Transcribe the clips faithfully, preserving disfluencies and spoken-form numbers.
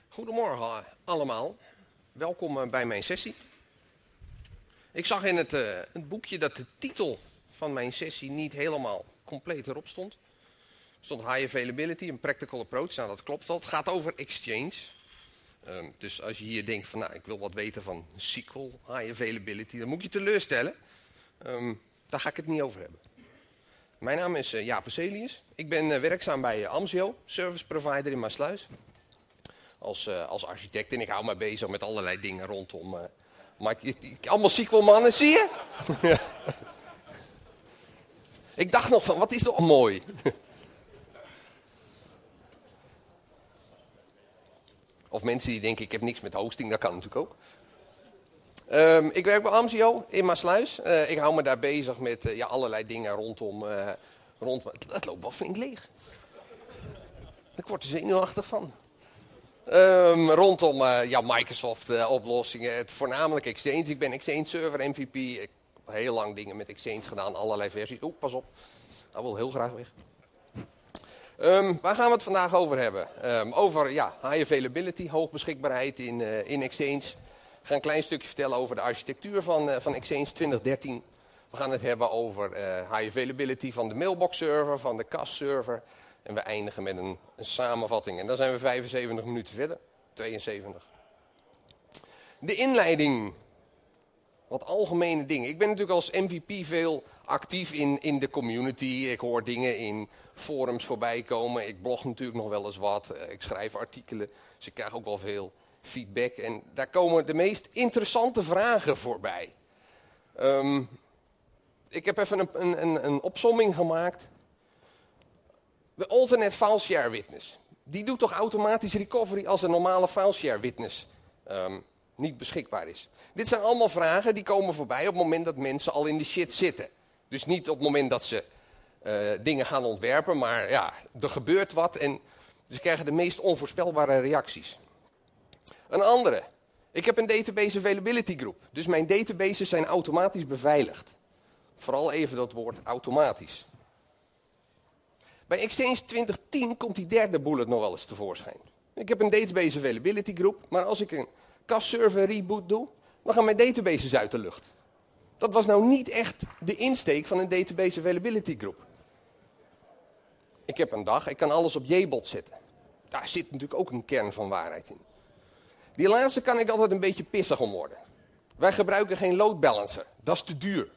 Goedemorgen allemaal, welkom bij mijn sessie. Ik zag in het, uh, het boekje dat de titel van mijn sessie niet helemaal compleet erop stond. Er stond High Availability, een Practical Approach, nou dat klopt al. Het gaat over Exchange. Um, dus als je hier denkt van nou ik wil wat weten van S Q L, High Availability, dan moet je teleurstellen. Um, daar ga ik het niet over hebben. Mijn naam is uh, Jaap Eselius. Ik ben uh, werkzaam bij uh, Amsio, service provider in Maassluis. Als, uh, als architect en ik hou me bezig met allerlei dingen rondom. Uh, maar ik, ik, allemaal S Q L mannen, zie je? Ja. Ik dacht nog van, wat is toch mooi? Of mensen die denken, ik heb niks met hosting, dat kan natuurlijk ook. Um, ik werk bij Amsio in Maassluis. Uh, ik hou me daar bezig met uh, ja, allerlei dingen rondom. Uh, rond, het, het loopt wel flink leeg. Ik word er zenuwachtig van. Um, rondom uh, ja, Microsoft uh, oplossingen, het voornamelijk Exchange. Ik ben Exchange Server M V P. Ik heb heel lang dingen met Exchange gedaan, allerlei versies. Oeh, pas op. Dat wil heel graag weg. Um, waar gaan we het vandaag over hebben? Um, over ja, high availability, hoogbeschikbaarheid in, uh, in Exchange. Ik ga een klein stukje vertellen over de architectuur van, uh, van Exchange twintig dertien. We gaan het hebben over uh, high availability van de mailbox server, van de C A S server. En we eindigen met een, een samenvatting. En dan zijn we vijfenzeventig minuten verder. tweeënzeventig. De inleiding. Wat algemene dingen. Ik ben natuurlijk als M V P veel actief in, in de community. Ik hoor dingen in forums voorbij komen. Ik blog natuurlijk nog wel eens wat. Ik schrijf artikelen. Dus ik krijg ook wel veel feedback. En daar komen de meest interessante vragen voorbij. Um, ik heb even een, een, een opsomming gemaakt. De alternate file share witness. Die doet toch automatisch recovery als een normale file share witness um, niet beschikbaar is. Dit zijn allemaal vragen die komen voorbij op het moment dat mensen al in de shit zitten. Dus niet op het moment dat ze uh, dingen gaan ontwerpen, maar ja, er gebeurt wat en ze krijgen de meest onvoorspelbare reacties. Een andere. Ik heb een database availability group. Dus mijn databases zijn automatisch beveiligd. Vooral even dat woord automatisch. Bij Exchange twintig tien komt die derde bullet nog wel eens tevoorschijn. Ik heb een database availability group, maar als ik een C A S server reboot doe, dan gaan mijn databases uit de lucht. Dat was nou niet echt de insteek van een database availability group. Ik heb een dag, ik kan alles op J BOD zetten. Daar zit natuurlijk ook een kern van waarheid in. Die laatste kan ik altijd een beetje pissig om worden. Wij gebruiken geen load balancer, dat is te duur.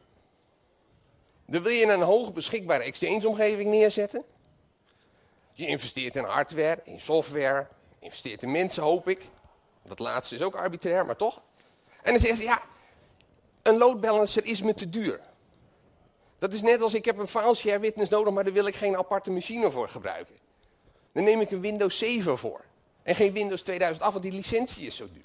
Dan wil je een hoog beschikbare Exchange-omgeving neerzetten. Je investeert in hardware, in software, investeert in mensen, hoop ik. Dat laatste is ook arbitrair, maar toch. En dan zeggen ze, ja, een load balancer is me te duur. Dat is net als ik heb een file share witness nodig, maar daar wil ik geen aparte machine voor gebruiken. Dan neem ik een Windows zeven voor. En geen Windows tweeduizend acht, want die licentie is zo duur.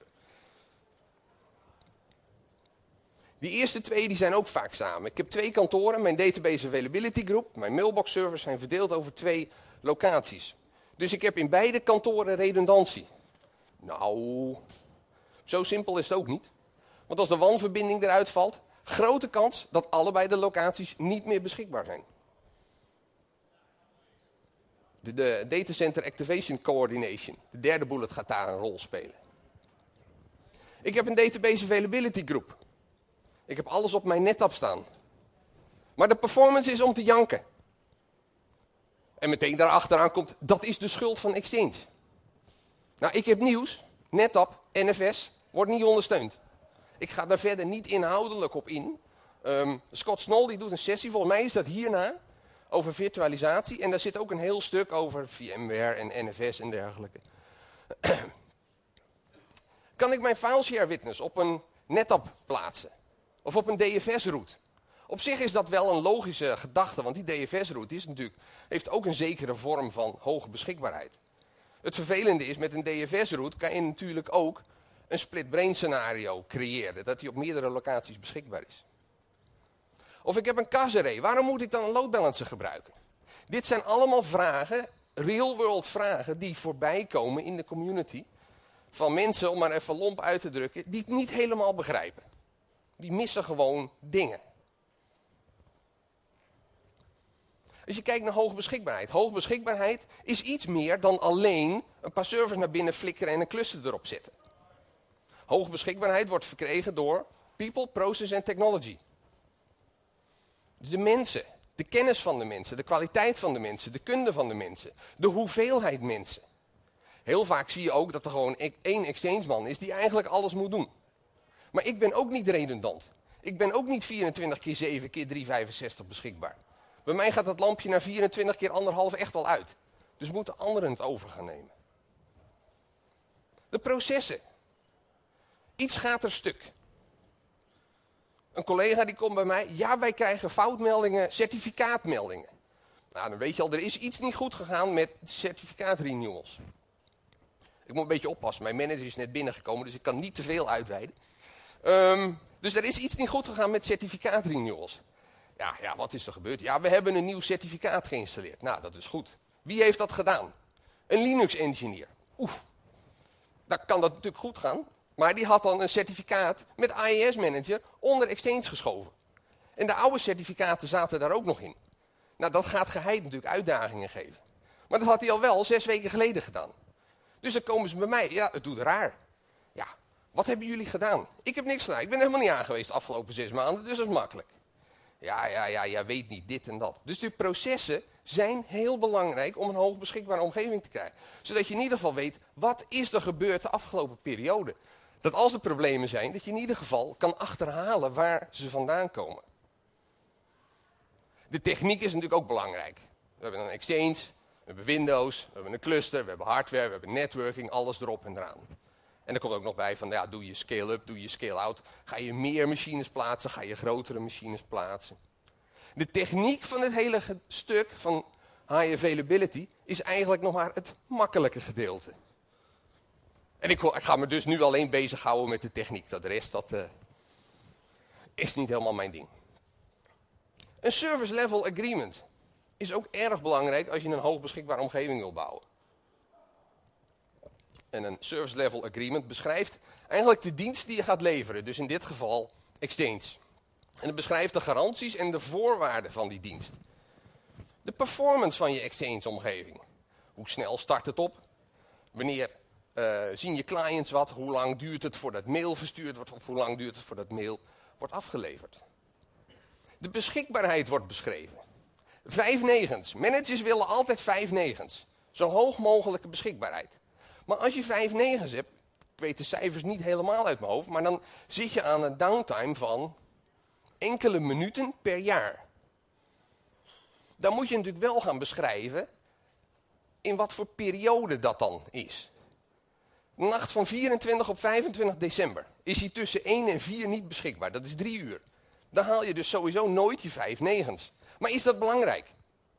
Die eerste twee die zijn ook vaak samen. Ik heb twee kantoren, mijn database availability group, mijn mailbox servers zijn verdeeld over twee locaties. Dus ik heb in beide kantoren redundantie. Nou, zo simpel is het ook niet. Want als de WAN-verbinding eruit valt, grote kans dat allebei de locaties niet meer beschikbaar zijn. De, de Data Center Activation Coordination, de derde bullet gaat daar een rol spelen. Ik heb een database availability group. Ik heb alles op mijn NetApp staan. Maar de performance is om te janken. En meteen daarachteraan komt, dat is de schuld van Exchange. Nou, ik heb nieuws. NetApp, N F S, wordt niet ondersteund. Ik ga daar verder niet inhoudelijk op in. Um, Scott Snoll die doet een sessie, volgens mij is dat hierna, over virtualisatie. En daar zit ook een heel stuk over VMware en N F S en dergelijke. Kan ik mijn fileshare witness op een NetApp plaatsen? Of op een D F S-route? Op zich is dat wel een logische gedachte, want die D F S-route is natuurlijk, heeft ook een zekere vorm van hoge beschikbaarheid. Het vervelende is, met een D F S-route kan je natuurlijk ook een split-brain scenario creëren, dat die op meerdere locaties beschikbaar is. Of ik heb een C A S-array, waarom moet ik dan een load balancer gebruiken? Dit zijn allemaal vragen, real-world vragen, die voorbij komen in de community. Van mensen, om maar even lomp uit te drukken, die het niet helemaal begrijpen. Die missen gewoon dingen. Als je kijkt naar hoge beschikbaarheid. Hoge beschikbaarheid is iets meer dan alleen een paar servers naar binnen flikkeren en een cluster erop zetten. Hoge beschikbaarheid wordt verkregen door people, process en technology. Dus de mensen, de kennis van de mensen, de kwaliteit van de mensen, de kunde van de mensen, de hoeveelheid mensen. Heel vaak zie je ook dat er gewoon één exchange man is die eigenlijk alles moet doen. Maar ik ben ook niet redundant. Ik ben ook niet vierentwintig keer zeven keer driehonderdvijfenzestig beschikbaar. Bij mij gaat dat lampje na vierentwintig keer anderhalf echt wel uit. Dus moeten anderen het over gaan nemen. De processen. Iets gaat er stuk. Een collega die komt bij mij. Ja, wij krijgen foutmeldingen, certificaatmeldingen. Nou, dan weet je al, er is iets niet goed gegaan met certificaatrenewals. Ik moet een beetje oppassen. Mijn manager is net binnengekomen, dus ik kan niet te veel uitweiden. Um, dus er is iets niet goed gegaan met certificaatrenewals. Ja, ja, wat is er gebeurd? Ja, we hebben een nieuw certificaat geïnstalleerd. Nou, dat is goed. Wie heeft dat gedaan? Een Linux-engineer. Oef, dan kan dat natuurlijk goed gaan. Maar die had dan een certificaat met I I S-manager onder Exchange geschoven. En de oude certificaten zaten daar ook nog in. Nou, dat gaat geheid natuurlijk uitdagingen geven. Maar dat had hij al wel zes weken geleden gedaan. Dus dan komen ze bij mij. Ja, het doet raar. Ja, wat hebben jullie gedaan? Ik heb niks gedaan. Ik ben helemaal niet aangeweest de afgelopen zes maanden, dus dat is makkelijk. Ja, ja, ja, jij weet niet dit en dat. Dus die processen zijn heel belangrijk om een hoog beschikbare omgeving te krijgen. Zodat je in ieder geval weet, wat is er gebeurd de afgelopen periode? Dat als er problemen zijn, dat je in ieder geval kan achterhalen waar ze vandaan komen. De techniek is natuurlijk ook belangrijk. We hebben een Exchange, we hebben Windows, we hebben een cluster, we hebben hardware, we hebben networking, alles erop en eraan. En er komt ook nog bij van, ja, doe je scale-up, doe je scale-out. Ga je meer machines plaatsen, ga je grotere machines plaatsen. De techniek van het hele stuk van high availability is eigenlijk nog maar het makkelijke gedeelte. En ik, ik ga me dus nu alleen bezighouden met de techniek. Dat de rest, dat uh, is niet helemaal mijn ding. Een service level agreement is ook erg belangrijk als je een hoog beschikbare omgeving wil bouwen. En een service level agreement beschrijft eigenlijk de dienst die je gaat leveren. Dus in dit geval Exchange. En het beschrijft de garanties en de voorwaarden van die dienst. De performance van je Exchange-omgeving. Hoe snel start het op? Wanneer uh, zien je clients wat? Hoe lang duurt het voordat mail verstuurd wordt? Of hoe lang duurt het voordat mail wordt afgeleverd? De beschikbaarheid wordt beschreven. Vijf negens. Managers willen altijd vijf negens. Zo hoog mogelijke beschikbaarheid. Maar als je vijf negens hebt, ik weet de cijfers niet helemaal uit mijn hoofd, maar dan zit je aan een downtime van enkele minuten per jaar. Dan moet je natuurlijk wel gaan beschrijven in wat voor periode dat dan is. De nacht van vierentwintig op vijfentwintig december is hij tussen één en vier niet beschikbaar. Dat is drie uur. Dan haal je dus sowieso nooit die vijf negens. Maar is dat belangrijk?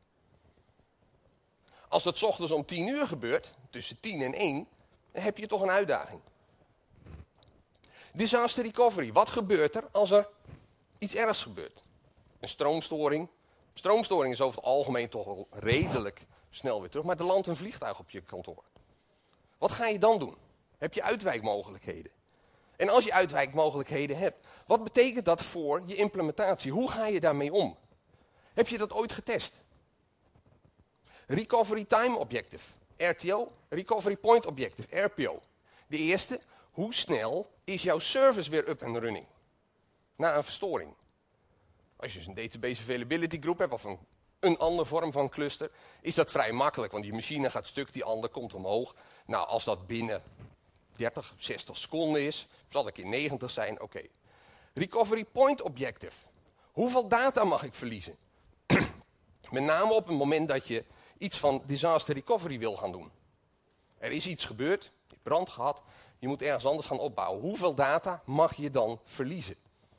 Als dat 's ochtends om tien uur gebeurt, tussen tien en één, dan heb je toch een uitdaging. Disaster recovery. Wat gebeurt er als er iets ergs gebeurt? Een stroomstoring. Stroomstoring is over het algemeen toch wel redelijk snel weer terug, maar er landt een vliegtuig op je kantoor. Wat ga je dan doen? Heb je uitwijkmogelijkheden? En als je uitwijkmogelijkheden hebt, wat betekent dat voor je implementatie? Hoe ga je daarmee om? Heb je dat ooit getest? Recovery Time Objective, R T O, Recovery Point Objective, R P O. De eerste, hoe snel is jouw service weer up and running? Na een verstoring. Als je dus een database availability group hebt of een, een andere vorm van cluster, is dat vrij makkelijk, want die machine gaat stuk, die ander komt omhoog. Nou, als dat binnen dertig, zestig seconden is, zal het in negentig zijn, oké. Okay. Recovery Point Objective. Hoeveel data mag ik verliezen? Met name op het moment dat je iets van disaster recovery wil gaan doen. Er is iets gebeurd, je hebt brand gehad, je moet ergens anders gaan opbouwen. Hoeveel data mag je dan verliezen?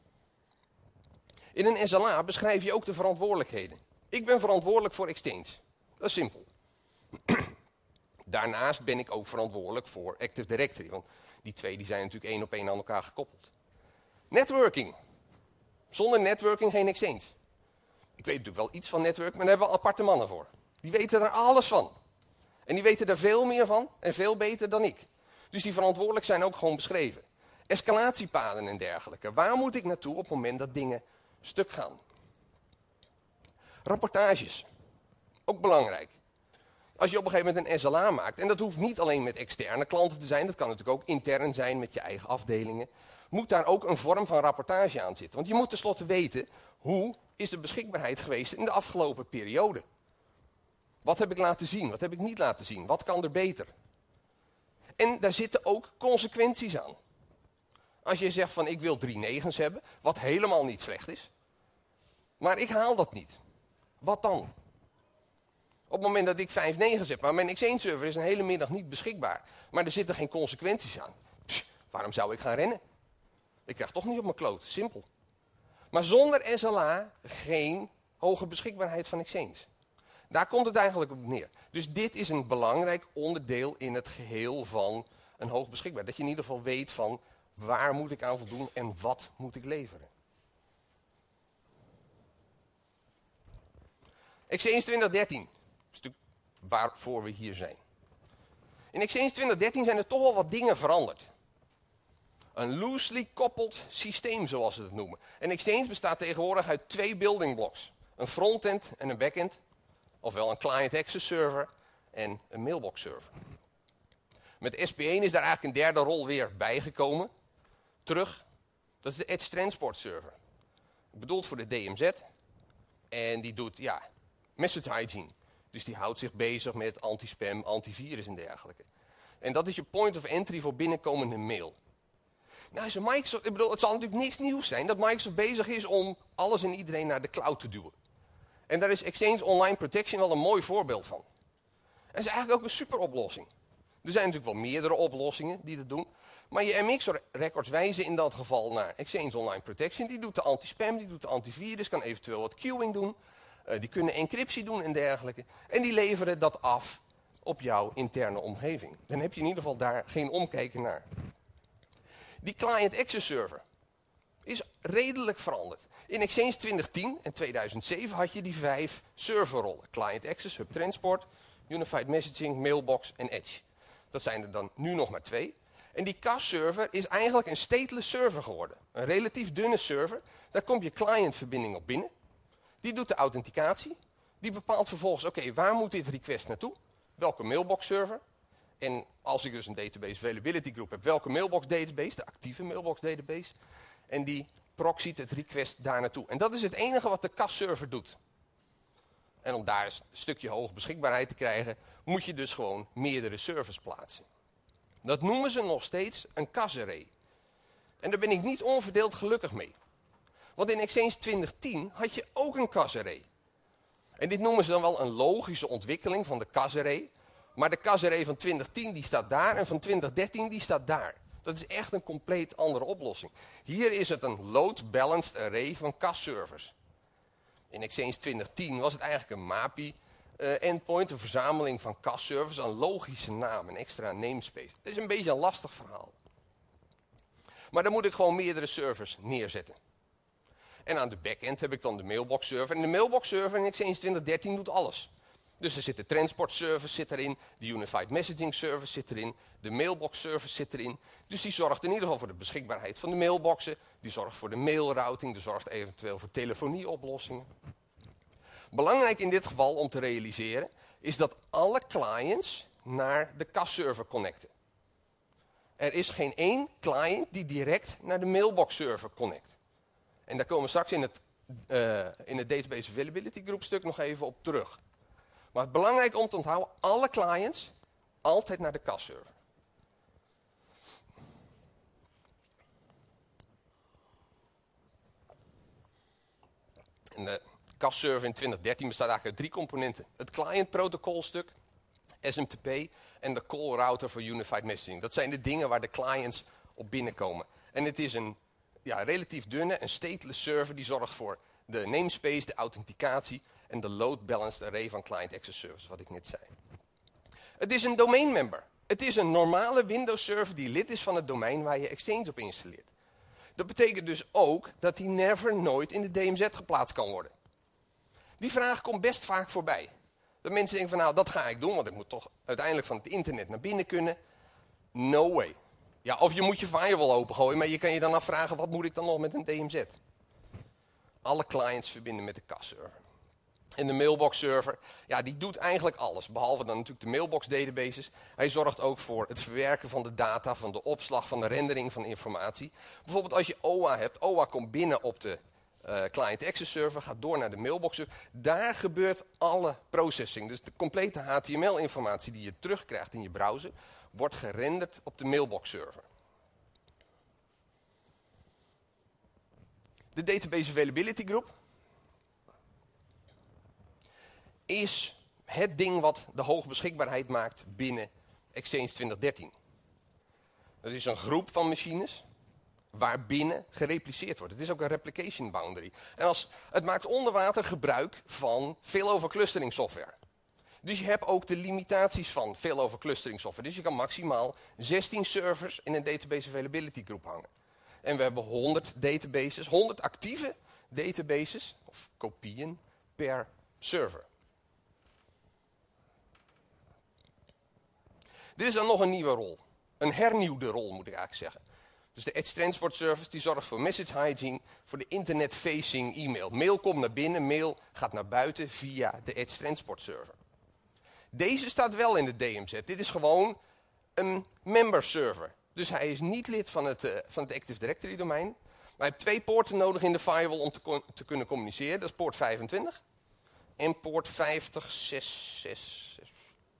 In een S L A beschrijf je ook de verantwoordelijkheden. Ik ben verantwoordelijk voor Exchange. Dat is simpel. Daarnaast ben ik ook verantwoordelijk voor Active Directory, want die twee die zijn natuurlijk één op één aan elkaar gekoppeld. Networking. Zonder networking geen Exchange. Ik weet natuurlijk wel iets van netwerk, maar daar hebben we aparte mannen voor. Die weten er alles van. En die weten er veel meer van en veel beter dan ik. Dus die verantwoordelijk zijn ook gewoon beschreven. Escalatiepaden en dergelijke. Waar moet ik naartoe op het moment dat dingen stuk gaan? Rapportages. Ook belangrijk. Als je op een gegeven moment een S L A maakt, en dat hoeft niet alleen met externe klanten te zijn, dat kan natuurlijk ook intern zijn met je eigen afdelingen, moet daar ook een vorm van rapportage aan zitten. Want je moet tenslotte weten, hoe is de beschikbaarheid geweest in de afgelopen periode? Wat heb ik laten zien? Wat heb ik niet laten zien? Wat kan er beter? En daar zitten ook consequenties aan. Als je zegt van ik wil drie negens hebben, wat helemaal niet slecht is, maar ik haal dat niet. Wat dan? Op het moment dat ik vijf negens heb, maar mijn Exchange server is een hele middag niet beschikbaar, maar er zitten geen consequenties aan. Pss, waarom zou ik gaan rennen? Ik krijg toch niet op mijn kloot, simpel. Maar zonder S L A geen hoge beschikbaarheid van Exchange. Daar komt het eigenlijk op neer. Dus dit is een belangrijk onderdeel in het geheel van een hoog beschikbaar. Dat je in ieder geval weet van waar moet ik aan voldoen en wat moet ik leveren. Exchange twintig dertien. Stuk waarvoor we hier zijn. In Exchange twintig dertien zijn er toch wel wat dingen veranderd. Een loosely koppeld systeem, zoals ze het noemen. En Exchange bestaat tegenwoordig uit twee building blocks. Een frontend en een backend. Ofwel een client access server en een mailbox server. Met S P één is daar eigenlijk een derde rol weer bijgekomen. Terug. Dat is de Edge Transport Server. Bedoeld voor de D M Z. En die doet, ja, message hygiene. Dus die houdt zich bezig met anti-spam, antivirus en dergelijke. En dat is je point of entry voor binnenkomende mail. Nou is Microsoft, ik bedoel, het zal natuurlijk niks nieuws zijn dat Microsoft bezig is om alles en iedereen naar de cloud te duwen. En daar is Exchange Online Protection wel een mooi voorbeeld van. En dat is eigenlijk ook een super oplossing. Er zijn natuurlijk wel meerdere oplossingen die dat doen. Maar je M X-records wijzen in dat geval naar Exchange Online Protection. Die doet de anti-spam, die doet de antivirus, kan eventueel wat queuing doen. Uh, die kunnen encryptie doen en dergelijke. En die leveren dat af op jouw interne omgeving. Dan heb je in ieder geval daar geen omkijken naar. Die client access server is redelijk veranderd. In Exchange twintig tien en tweeduizend zeven had je die vijf serverrollen. Client access, hub transport, unified messaging, mailbox en edge. Dat zijn er dan nu nog maar twee. En die C A S-server is eigenlijk een stateless server geworden. Een relatief dunne server. Daar komt je clientverbinding op binnen. Die doet de authenticatie. Die bepaalt vervolgens, oké, okay, waar moet dit request naartoe? Welke mailbox server? En als ik dus een database availability group heb, welke mailbox database? De actieve mailbox database. En die proxiet het request daar naartoe. En dat is het enige wat de C A S-server doet. En om daar een stukje hoge beschikbaarheid te krijgen, moet je dus gewoon meerdere servers plaatsen. Dat noemen ze nog steeds een C A S-array. En daar ben ik niet onverdeeld gelukkig mee. Want in Exchange twintig tien had je ook een C A S-array. En dit noemen ze dan wel een logische ontwikkeling van de C A S-array. Maar de C A S-array van twintig tien die staat daar en van twintig dertien die staat daar. Dat is echt een compleet andere oplossing. Hier is het een load-balanced array van C A S-servers. In Exchange twintig tien was het eigenlijk een M A P I-endpoint, uh, een verzameling van C A S-servers, een logische naam, een extra namespace. Het is een beetje een lastig verhaal. Maar dan moet ik gewoon meerdere servers neerzetten. En aan de backend heb ik dan de mailbox server. En de mailbox server in Exchange twintig dertien doet alles. Dus er zit de transport service zit erin, de unified messaging service zit erin, de mailbox service zit erin. Dus die zorgt in ieder geval voor de beschikbaarheid van de mailboxen, die zorgt voor de mailrouting, die zorgt eventueel voor telefonieoplossingen. Belangrijk in dit geval om te realiseren is dat alle clients naar de C A S-server connecten. Er is geen één client die direct naar de mailbox server connect. En daar komen we straks in het, uh, in het database availability group stuk nog even op terug. Maar het belangrijk om te onthouden, alle clients altijd naar de C A S-server. En de C A S-server in twintig dertien bestaat eigenlijk uit drie componenten. Het client-protocolstuk, S M T P en de call router voor unified messaging. Dat zijn de dingen waar de clients op binnenkomen. En het is een ja, relatief dunne, een stateless server die zorgt voor de namespace, de authenticatie en de load-balanced array van client access services, wat ik net zei. Het is een domain member. Het is een normale Windows server die lid is van het domein waar je Exchange op installeert. Dat betekent dus ook dat die never nooit in de D M Z geplaatst kan worden. Die vraag komt best vaak voorbij. Dat mensen denken van nou, dat ga ik doen, want ik moet toch uiteindelijk van het internet naar binnen kunnen. No way. Ja, of je moet je firewall opengooien, maar je kan je dan afvragen, wat moet ik dan nog met een D M Z? Alle clients verbinden met de C A S-server. En de mailbox server, ja, die doet eigenlijk alles. Behalve dan natuurlijk de mailbox databases. Hij zorgt ook voor het verwerken van de data, van de opslag, van de rendering van informatie. Bijvoorbeeld als je O A hebt. O A komt binnen op de uh, client access server, gaat door naar de mailbox server. Daar gebeurt alle processing. Dus de complete H T M L-informatie die je terugkrijgt in je browser, wordt gerenderd op de mailbox server. De Database Availability Group is het ding wat de hoge beschikbaarheid maakt binnen Exchange twintig dertien. Dat is een groep van machines waarbinnen gerepliceerd wordt. Het is ook een replication boundary. En als, het maakt onder water gebruik van failover clustering software. Dus je hebt ook de limitaties van failover clustering software. Dus je kan maximaal zestien servers in een Database Availability Group hangen. En we hebben honderd databases, honderd actieve databases, of kopieën, per server. Dit is dan nog een nieuwe rol. Een hernieuwde rol, moet ik eigenlijk zeggen. Dus de Edge Transport Service die zorgt voor message hygiene, voor de internet-facing e-mail. Mail komt naar binnen, mail gaat naar buiten via de Edge Transport Server. Deze staat wel in de D M Z. Dit is gewoon een member server. Dus hij is niet lid van het, uh, van het Active Directory domein. Maar hij heeft twee poorten nodig in de firewall om te, te kunnen communiceren. Dat is poort vijfentwintig en poort vijftig, zes zes zes,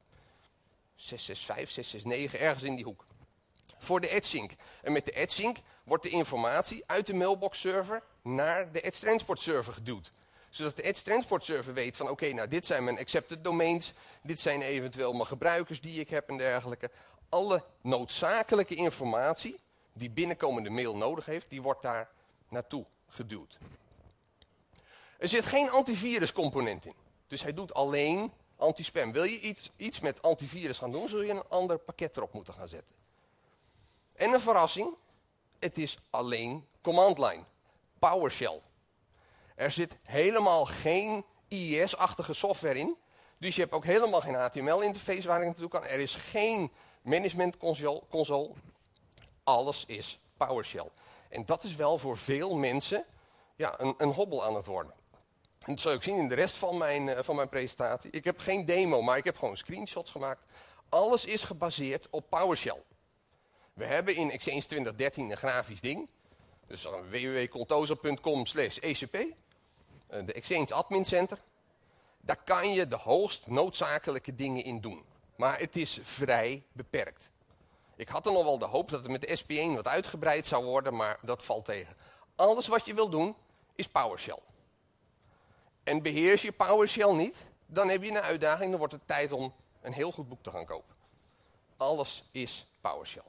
zes zes vijf, zes zes negen, ergens in die hoek. Voor de EdgeSync. En met de EdgeSync wordt de informatie uit de mailbox server naar de Edge Transport Server geduwd. Zodat de Edge Transport Server weet van oké, okay, nou dit zijn mijn accepted domains, dit zijn eventueel mijn gebruikers die ik heb en dergelijke. Alle noodzakelijke informatie die binnenkomende mail nodig heeft, die wordt daar naartoe geduwd. Er zit geen antiviruscomponent in. Dus hij doet alleen anti-spam. Wil je iets, iets met antivirus gaan doen, zul je een ander pakket erop moeten gaan zetten. En een verrassing, het is alleen command line. PowerShell. Er zit helemaal geen I I S-achtige software in. Dus je hebt ook helemaal geen H T M L-interface waar ik naartoe kan. Er is geen management console, console. Alles is PowerShell. En dat is wel voor veel mensen ja, een, een hobbel aan het worden. En dat zul je ook zien in de rest van mijn, uh, van mijn presentatie. Ik heb geen demo, maar ik heb gewoon screenshots gemaakt. Alles is gebaseerd op PowerShell. We hebben in Exchange twintig dertien een grafisch ding. Dus w w w punt contoso punt com slash E C P. Uh, de Exchange Admin Center. Daar kan je de hoogst noodzakelijke dingen in doen. Maar het is vrij beperkt. Ik had er nog wel de hoop dat het met de S P één wat uitgebreid zou worden, maar dat valt tegen. Alles wat je wil doen, is PowerShell. En beheers je PowerShell niet, dan heb je een uitdaging. Dan wordt het tijd om een heel goed boek te gaan kopen. Alles is PowerShell.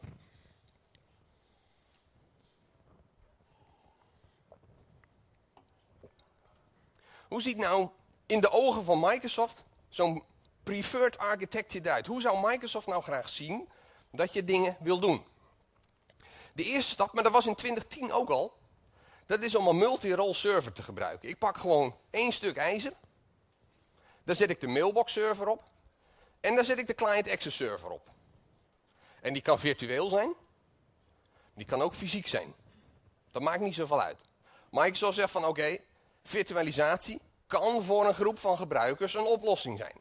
Hoe ziet nou in de ogen van Microsoft zo'n preferred architecture eruit? Hoe zou Microsoft nou graag zien dat je dingen wil doen? De eerste stap, maar dat was in twintig tien ook al, dat is om een multi-role server te gebruiken. Ik pak gewoon één stuk ijzer, daar zet ik de mailbox server op en daar zet ik de client access server op. En die kan virtueel zijn, die kan ook fysiek zijn. Dat maakt niet zoveel uit. Microsoft zegt van oké, okay, virtualisatie kan voor een groep van gebruikers een oplossing zijn.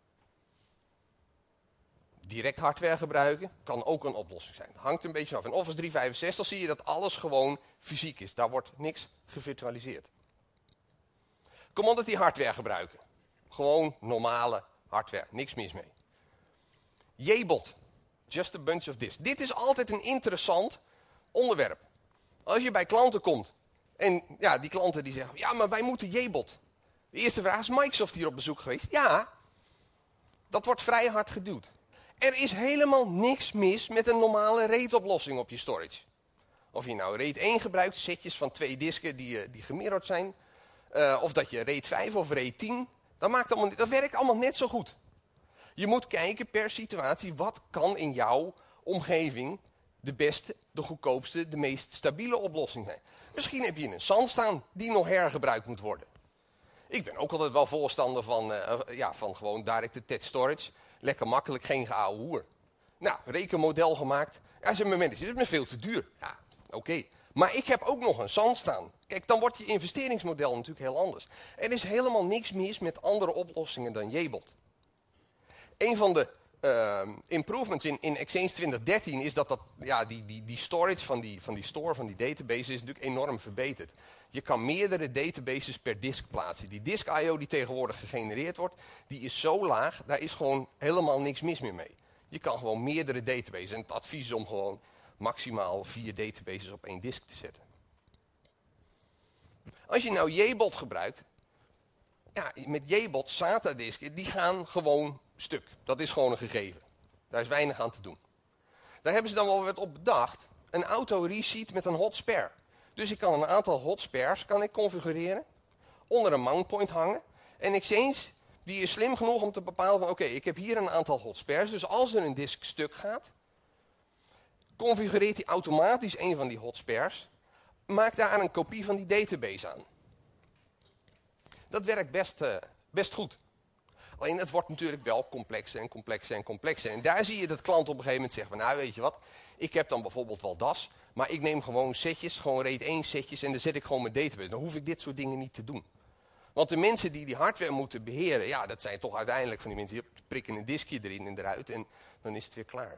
Direct hardware gebruiken kan ook een oplossing zijn. Hangt een beetje af. In Office driehonderdvijfenzestig zie je dat alles gewoon fysiek is. Daar wordt niks gevirtualiseerd. Commodity hardware gebruiken. Gewoon normale hardware. Niks mis mee. J B O T. Just a bunch of this. Dit is altijd een interessant onderwerp. Als je bij klanten komt. En ja, die klanten die zeggen, ja, maar wij moeten J B O T. De eerste vraag, is Microsoft hier op bezoek geweest? Ja, dat wordt vrij hard geduwd. Er is helemaal niks mis met een normale RAID-oplossing op je storage. Of je nou RAID één gebruikt, setjes van twee disken die, die gemirrord zijn. Uh, of dat je RAID vijf of RAID tien, dat, maakt allemaal, dat werkt allemaal net zo goed. Je moet kijken per situatie, wat kan in jouw omgeving de beste, de goedkoopste, de meest stabiele oplossing zijn. Misschien heb je een SAN staan die nog hergebruikt moet worden. Ik ben ook altijd wel voorstander van, uh, ja, van gewoon direct attached storage. Lekker makkelijk, geen geouwe hoer. Nou, rekenmodel gemaakt. Ja, zijn momenten, dit is me veel te duur. Ja, oké. Okay. Maar ik heb ook nog een zand staan. Kijk, dan wordt je investeringsmodel natuurlijk heel anders. Er is helemaal niks mis met andere oplossingen dan Jaybot. Een van de uh, improvements in, in Exchange twintig dertien is dat, dat ja, die, die, die storage van die, van die store, van die database, is natuurlijk enorm verbeterd. Je kan meerdere databases per disk plaatsen. Die disk I O die tegenwoordig gegenereerd wordt, die is zo laag, daar is gewoon helemaal niks mis meer mee. Je kan gewoon meerdere databases. En het advies is om gewoon maximaal vier databases op één disk te zetten. Als je nou Jaybot gebruikt, ja, met Jaybot SATA-disken, die gaan gewoon stuk. Dat is gewoon een gegeven. Daar is weinig aan te doen. Daar hebben ze dan wel wat op bedacht. Een auto-reseat met een hot spare. Dus ik kan een aantal hot spares kan ik configureren. Onder een mount point hangen. En Exchange die is slim genoeg om te bepalen van oké, okay, ik heb hier een aantal hot spares. Dus als er een disk stuk gaat, configureert hij automatisch een van die hot spares. Maak daar een kopie van die database aan. Dat werkt best, uh, best goed. Alleen het wordt natuurlijk wel complexer en complexer en complexer. En daar zie je dat klanten op een gegeven moment zeggen van nou weet je wat, ik heb dan bijvoorbeeld wel D A S, maar ik neem gewoon setjes, gewoon RAID één setjes en dan zet ik gewoon mijn database. Dan hoef ik dit soort dingen niet te doen. Want de mensen die die hardware moeten beheren, ja dat zijn toch uiteindelijk van die mensen die prikken een diskje erin en eruit en dan is het weer klaar.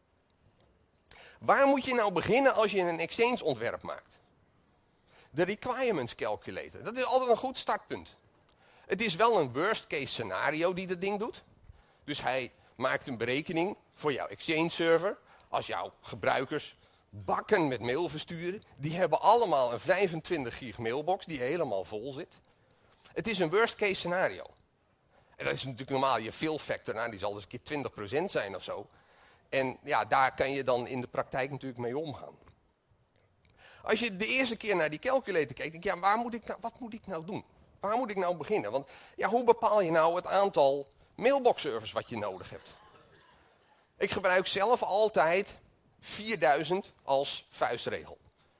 Waar moet je nou beginnen als je een Exchange ontwerp maakt? De requirements calculator, dat is altijd een goed startpunt. Het is wel een worst case scenario die dat ding doet. Dus hij maakt een berekening voor jouw Exchange server. Als jouw gebruikers bakken met mail versturen. Die hebben allemaal een vijfentwintig gig mailbox die helemaal vol zit. Het is een worst case scenario. En dat is natuurlijk normaal je fill factor. Nou, die zal dus een keer twintig procent zijn of zo. En ja, daar kan je dan in de praktijk natuurlijk mee omgaan. Als je de eerste keer naar die calculator kijkt, denk je, ja, waar moet ik nou, wat moet ik nou doen? Waar moet ik nou beginnen? Want ja, hoe bepaal je nou het aantal mailbox-servers wat je nodig hebt? Ik gebruik zelf altijd vierduizend als vuistregel.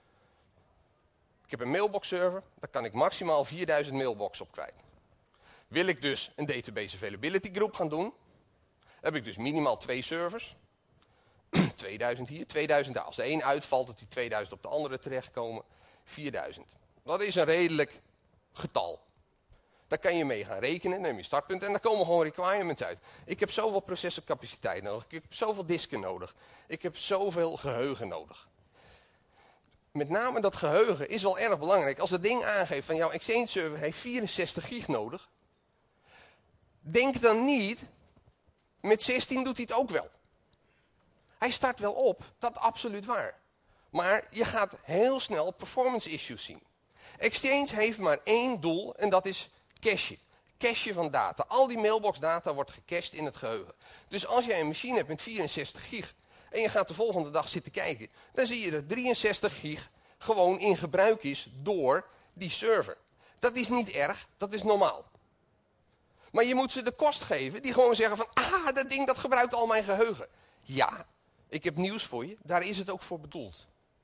Ik heb een mailbox-server, daar kan ik maximaal vierduizend mailbox op kwijt. Wil ik dus een database availability group gaan doen, heb ik dus minimaal twee servers. tweeduizend hier, tweeduizend daar. Als de een uitvalt, dat die tweeduizend op de andere terechtkomen. vierduizend. Dat is een redelijk getal. Daar kan je mee gaan rekenen, neem je startpunt en daar komen gewoon requirements uit. Ik heb zoveel processorcapaciteit nodig, ik heb zoveel disken nodig, ik heb zoveel geheugen nodig. Met name dat geheugen is wel erg belangrijk. Als het ding aangeeft van jouw Exchange server heeft vierenzestig gig nodig, denk dan niet, met zestien doet hij het ook wel. Hij start wel op, dat is absoluut waar. Maar je gaat heel snel performance issues zien. Exchange heeft maar één doel en dat is cache. Cache van data. Al die mailbox data wordt gecached in het geheugen. Dus als jij een machine hebt met vierenzestig gig en je gaat de volgende dag zitten kijken, dan zie je dat drieënzestig gig gewoon in gebruik is door die server. Dat is niet erg, dat is normaal. Maar je moet ze de kost geven die gewoon zeggen van, ah, dat ding dat gebruikt al mijn geheugen. Ja, ik heb nieuws voor je, daar is het ook voor bedoeld.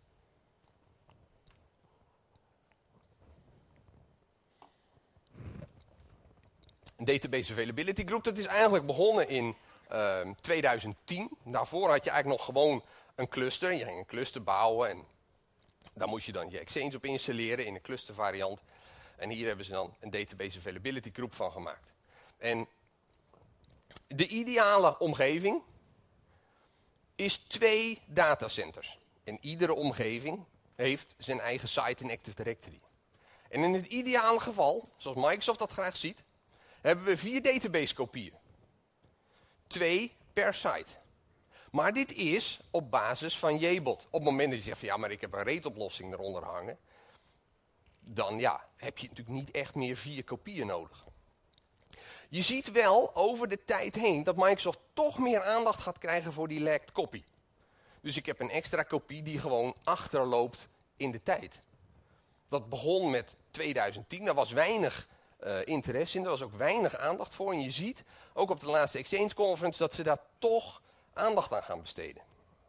Een database availability group, dat is eigenlijk begonnen in uh, tweeduizend tien. Daarvoor had je eigenlijk nog gewoon een cluster. Je ging een cluster bouwen en daar moest je dan je Exchange op installeren in een clustervariant. En hier hebben ze dan een database availability group van gemaakt. En de ideale omgeving is twee datacenters. En iedere omgeving heeft zijn eigen site in Active Directory. En in het ideale geval, zoals Microsoft dat graag ziet, hebben we vier database kopieën. Twee per site. Maar dit is op basis van Jaybot. Op het moment dat je zegt van ja, maar ik heb een RAID-oplossing eronder hangen, dan ja, heb je natuurlijk niet echt meer vier kopieën nodig. Je ziet wel over de tijd heen dat Microsoft toch meer aandacht gaat krijgen voor die lagged copy. Dus ik heb een extra kopie die gewoon achterloopt in de tijd. Dat begon met tweeduizend tien, daar was weinig uh, interesse in, daar was ook weinig aandacht voor. En je ziet, ook op de laatste Exchange Conference, dat ze daar toch aandacht aan gaan besteden.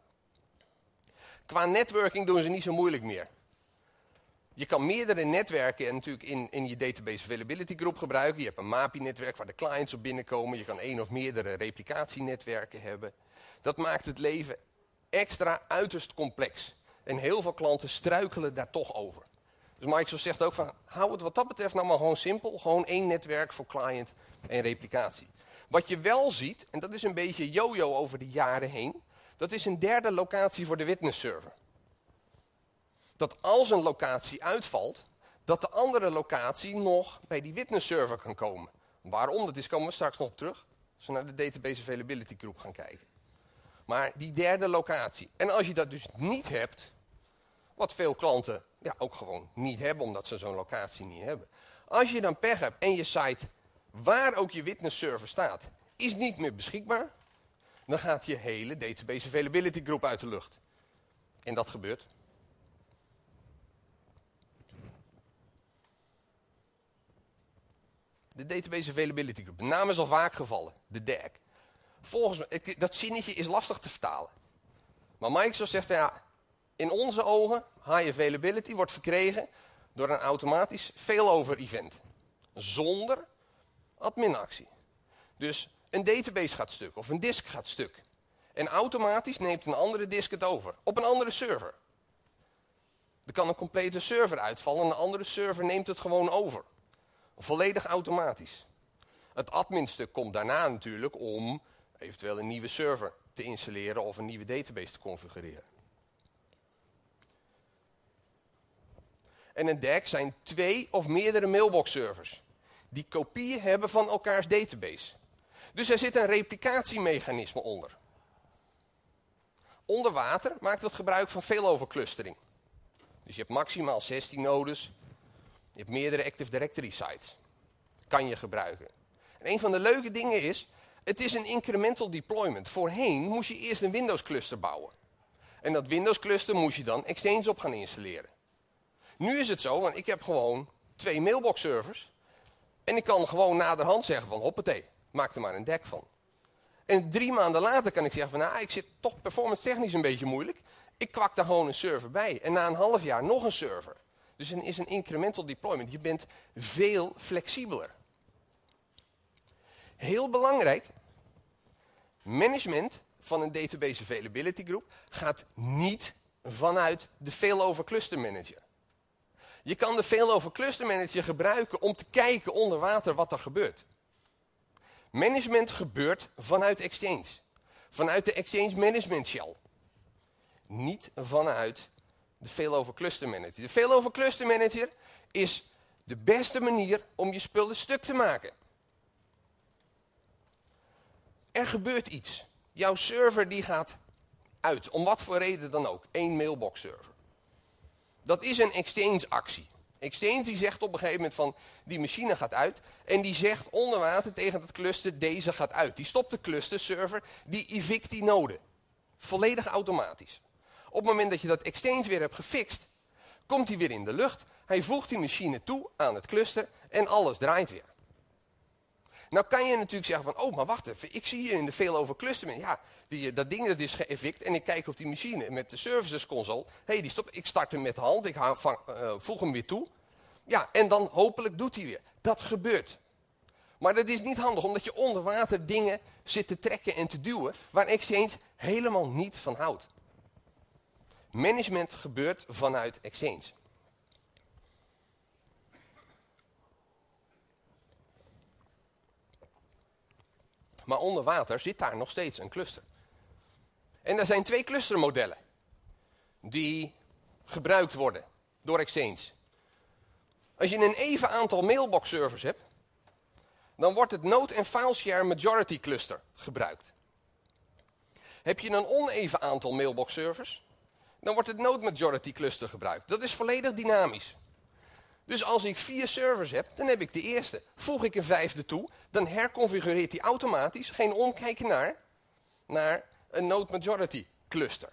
Qua networking doen ze niet zo moeilijk meer. Je kan meerdere netwerken natuurlijk in, in je database availability group gebruiken. Je hebt een M A P I-netwerk waar de clients op binnenkomen. Je kan één of meerdere replicatienetwerken hebben. Dat maakt het leven extra uiterst complex. En heel veel klanten struikelen daar toch over. Dus Microsoft zegt ook van, hou het wat dat betreft nou maar gewoon simpel. Gewoon één netwerk voor client en replicatie. Wat je wel ziet, en dat is een beetje yo-yo over de jaren heen, dat is een derde locatie voor de witness server. Dat als een locatie uitvalt, dat de andere locatie nog bij die witness server kan komen. Waarom? Dat is, komen we straks nog op terug. Als we naar de Database Availability Group gaan kijken. Maar die derde locatie. En als je dat dus niet hebt, wat veel klanten ja, ook gewoon niet hebben, omdat ze zo'n locatie niet hebben. Als je dan pech hebt en je site, waar ook je witness server staat, is niet meer beschikbaar, dan gaat je hele Database Availability Group uit de lucht. En dat gebeurt. De Database Availability Group. De naam is al vaak gevallen. De D A G. Volgens mij, dat zinnetje is lastig te vertalen. Maar Microsoft zegt, ja, in onze ogen, high availability wordt verkregen door een automatisch failover event. Zonder adminactie. Dus een database gaat stuk of een disk gaat stuk. En automatisch neemt een andere disk het over. Op een andere server. Er kan een complete server uitvallen en een andere server neemt het gewoon over. Volledig automatisch. Het adminstuk komt daarna natuurlijk om eventueel een nieuwe server te installeren of een nieuwe database te configureren. En een D A G zijn twee of meerdere mailbox servers die kopieën hebben van elkaars database. Dus er zit een replicatiemechanisme onder. Onder water maakt het gebruik van failover clustering. Dus je hebt maximaal zestien nodes. Je hebt meerdere Active Directory sites. Kan je gebruiken. En een van de leuke dingen is, het is een incremental deployment. Voorheen moest je eerst een Windows cluster bouwen. En dat Windows cluster moest je dan Exchange op gaan installeren. Nu is het zo, want ik heb gewoon twee mailbox servers. En ik kan gewoon naderhand zeggen van hoppatee, maak er maar een D A G van. En drie maanden later kan ik zeggen van nou, ik zit toch performance technisch een beetje moeilijk. Ik kwak daar gewoon een server bij. En na een half jaar nog een server. Dus het is een incremental deployment. Je bent veel flexibeler. Heel belangrijk, management van een Database Availability Group gaat niet vanuit de failover cluster manager. Je kan de failover cluster manager gebruiken om te kijken onder water wat er gebeurt. Management gebeurt vanuit Exchange. Vanuit de Exchange Management Shell. Niet vanuit de failover cluster manager. De failover cluster manager is de beste manier om je spullen stuk te maken. Er gebeurt iets. Jouw server die gaat uit. Om wat voor reden dan ook. Eén mailbox server. Dat is een Exchange actie. Exchange die zegt op een gegeven moment van die machine gaat uit. En die zegt onder water tegen het cluster deze gaat uit. Die stopt de cluster server. Die evict die node. Volledig automatisch. Op het moment dat je dat Exchange weer hebt gefixt, komt hij weer in de lucht. Hij voegt die machine toe aan het cluster en alles draait weer. Nou kan je natuurlijk zeggen van, oh maar wacht even, ik zie hier in de failover cluster, ja, die, dat ding dat is geëvict en ik kijk op die machine met de services console. Hé, hey, die stop, ik start hem met de hand, ik hou, vang, uh, voeg hem weer toe. Ja, en dan hopelijk doet hij weer. Dat gebeurt. Maar dat is niet handig, omdat je onder water dingen zit te trekken en te duwen, waar Exchange helemaal niet van houdt. Management gebeurt vanuit Exchange. Maar onder water zit daar nog steeds een cluster. En er zijn twee clustermodellen die gebruikt worden door Exchange. Als je een even aantal mailbox servers hebt, dan wordt het Node en FileShare Majority Cluster gebruikt. Heb je een oneven aantal mailbox servers, dan wordt het Node Majority Cluster gebruikt. Dat is volledig dynamisch. Dus als ik vier servers heb, dan heb ik de eerste. Voeg ik een vijfde toe, dan herconfigureert hij automatisch, geen omkijken naar, naar een Node Majority Cluster.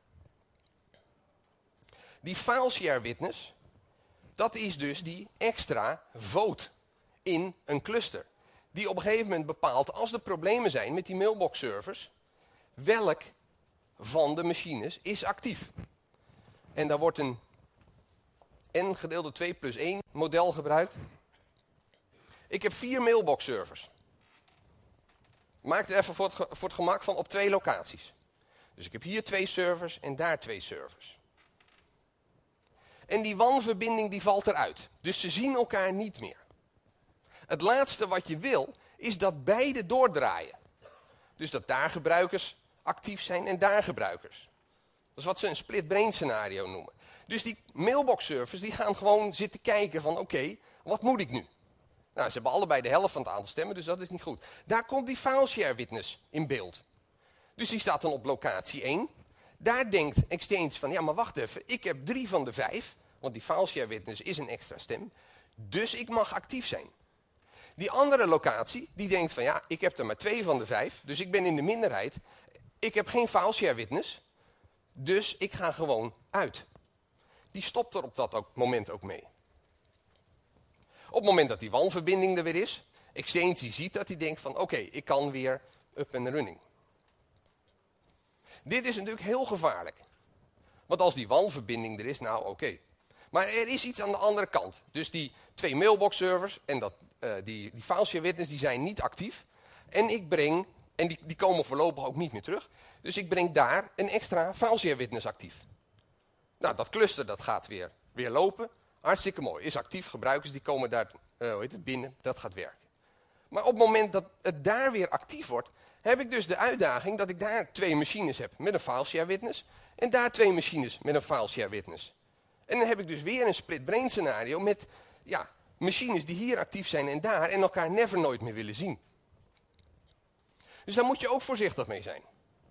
Die FileShare Witness, dat is dus die extra vote in een cluster. Die op een gegeven moment bepaalt, als er problemen zijn met die mailbox servers, welk van de machines is actief. En daar wordt een n gedeeld twee plus één model gebruikt. Ik heb vier mailbox servers. Maak er even voor het, voor het gemak van op twee locaties. Dus ik heb hier twee servers en daar twee servers. En die WAN-verbinding die valt eruit. Dus ze zien elkaar niet meer. Het laatste wat je wil, is dat beide doordraaien. Dus dat daar gebruikers actief zijn en daar gebruikers. Dat is wat ze een split brain scenario noemen. Dus die mailbox servers die gaan gewoon zitten kijken van oké, okay, wat moet ik nu? Nou, ze hebben allebei de helft van het aantal stemmen, dus dat is niet goed. Daar komt die fileshare witness in beeld. Dus die staat dan op locatie één. Daar denkt Exchange van, ja maar wacht even, ik heb drie van de vijf, want die fileshare witness is een extra stem, dus ik mag actief zijn. Die andere locatie, die denkt van, ja, ik heb er maar twee van de vijf, dus ik ben in de minderheid. Ik heb geen fileshare witness, dus ik ga gewoon uit. Die stopt er op dat ook, moment ook mee. Op het moment dat die WAN-verbinding er weer is, Exchange die ziet dat, die denkt van, oké, okay, ik kan weer up and running. Dit is natuurlijk heel gevaarlijk. Want als die WAN-verbinding er is, nou oké. Okay. Maar er is iets aan de andere kant. Dus die twee mailbox servers en dat, uh, die, die fileshare witness die zijn niet actief. En ik breng, en die, die komen voorlopig ook niet meer terug. Dus ik breng daar een extra fileshare witness actief. Nou, dat cluster dat gaat weer, weer lopen. Hartstikke mooi. Is actief. Gebruikers die komen daar uh, hoe heet het, binnen. Dat gaat werken. Maar op het moment dat het daar weer actief wordt, heb ik dus de uitdaging dat ik daar twee machines heb met een fileshare witness. En daar twee machines met een fileshare witness. En dan heb ik dus weer een split brain scenario met ja, machines die hier actief zijn en daar en elkaar never nooit meer willen zien. Dus daar moet je ook voorzichtig mee zijn.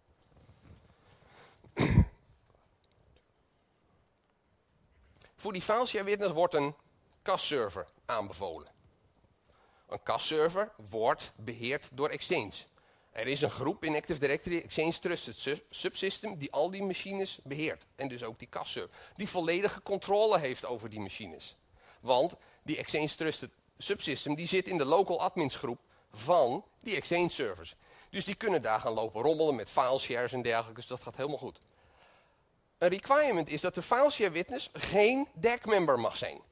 Voor die fileshare witness wordt een C A S-server aanbevolen. Een C A S-server wordt beheerd door Exchange. Er is een groep in Active Directory, Exchange Trusted Subsystem, die al die machines beheert. En dus ook die C A S-server. Die volledige controle heeft over die machines. Want die Exchange Trusted Subsystem die zit in de local admins groep van die Exchange servers. Dus die kunnen daar gaan lopen rommelen met fileshares en dergelijke. Dus dat gaat helemaal goed. Een requirement is dat de fileshare witness geen D A C-member mag zijn.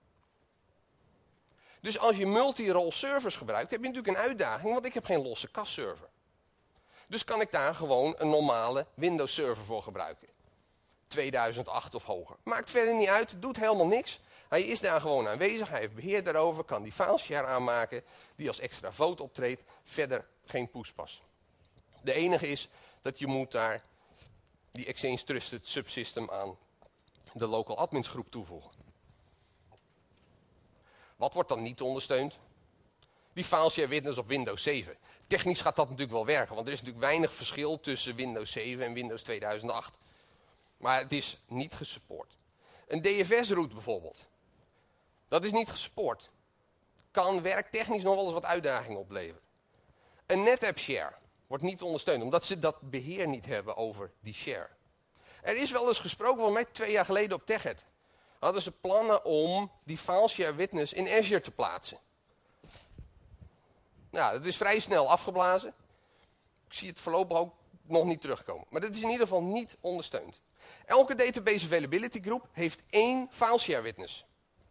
Dus als je multi-role servers gebruikt, heb je natuurlijk een uitdaging, want ik heb geen losse C A S-server. Dus kan ik daar gewoon een normale Windows-server voor gebruiken. tweeduizend acht of hoger. Maakt verder niet uit, doet helemaal niks. Hij is daar gewoon aanwezig, hij heeft beheer daarover, kan die fileshare aanmaken, die als extra vote optreedt. Verder geen poespas. De enige is dat je moet daar die Exchange Trusted Subsystem aan de local admins groep toevoegen. Wat wordt dan niet ondersteund? Die fileshare witness op Windows zeven. Technisch gaat dat natuurlijk wel werken, want er is natuurlijk weinig verschil tussen Windows zeven en Windows tweeduizend acht. Maar het is niet gesupport. Een D F S-route bijvoorbeeld. Dat is niet gesupport. Kan werktechnisch nog wel eens wat uitdagingen opleveren. Een NetApp share wordt niet ondersteund, omdat ze dat beheer niet hebben over die share. Er is wel eens gesproken, volgens mij twee jaar geleden op TechEd. Hadden ze plannen om die fileshare witness in Azure te plaatsen. Nou, dat is vrij snel afgeblazen. Ik zie het voorlopig ook nog niet terugkomen. Maar dat is in ieder geval niet ondersteund. Elke database availability groep heeft één fileshare witness.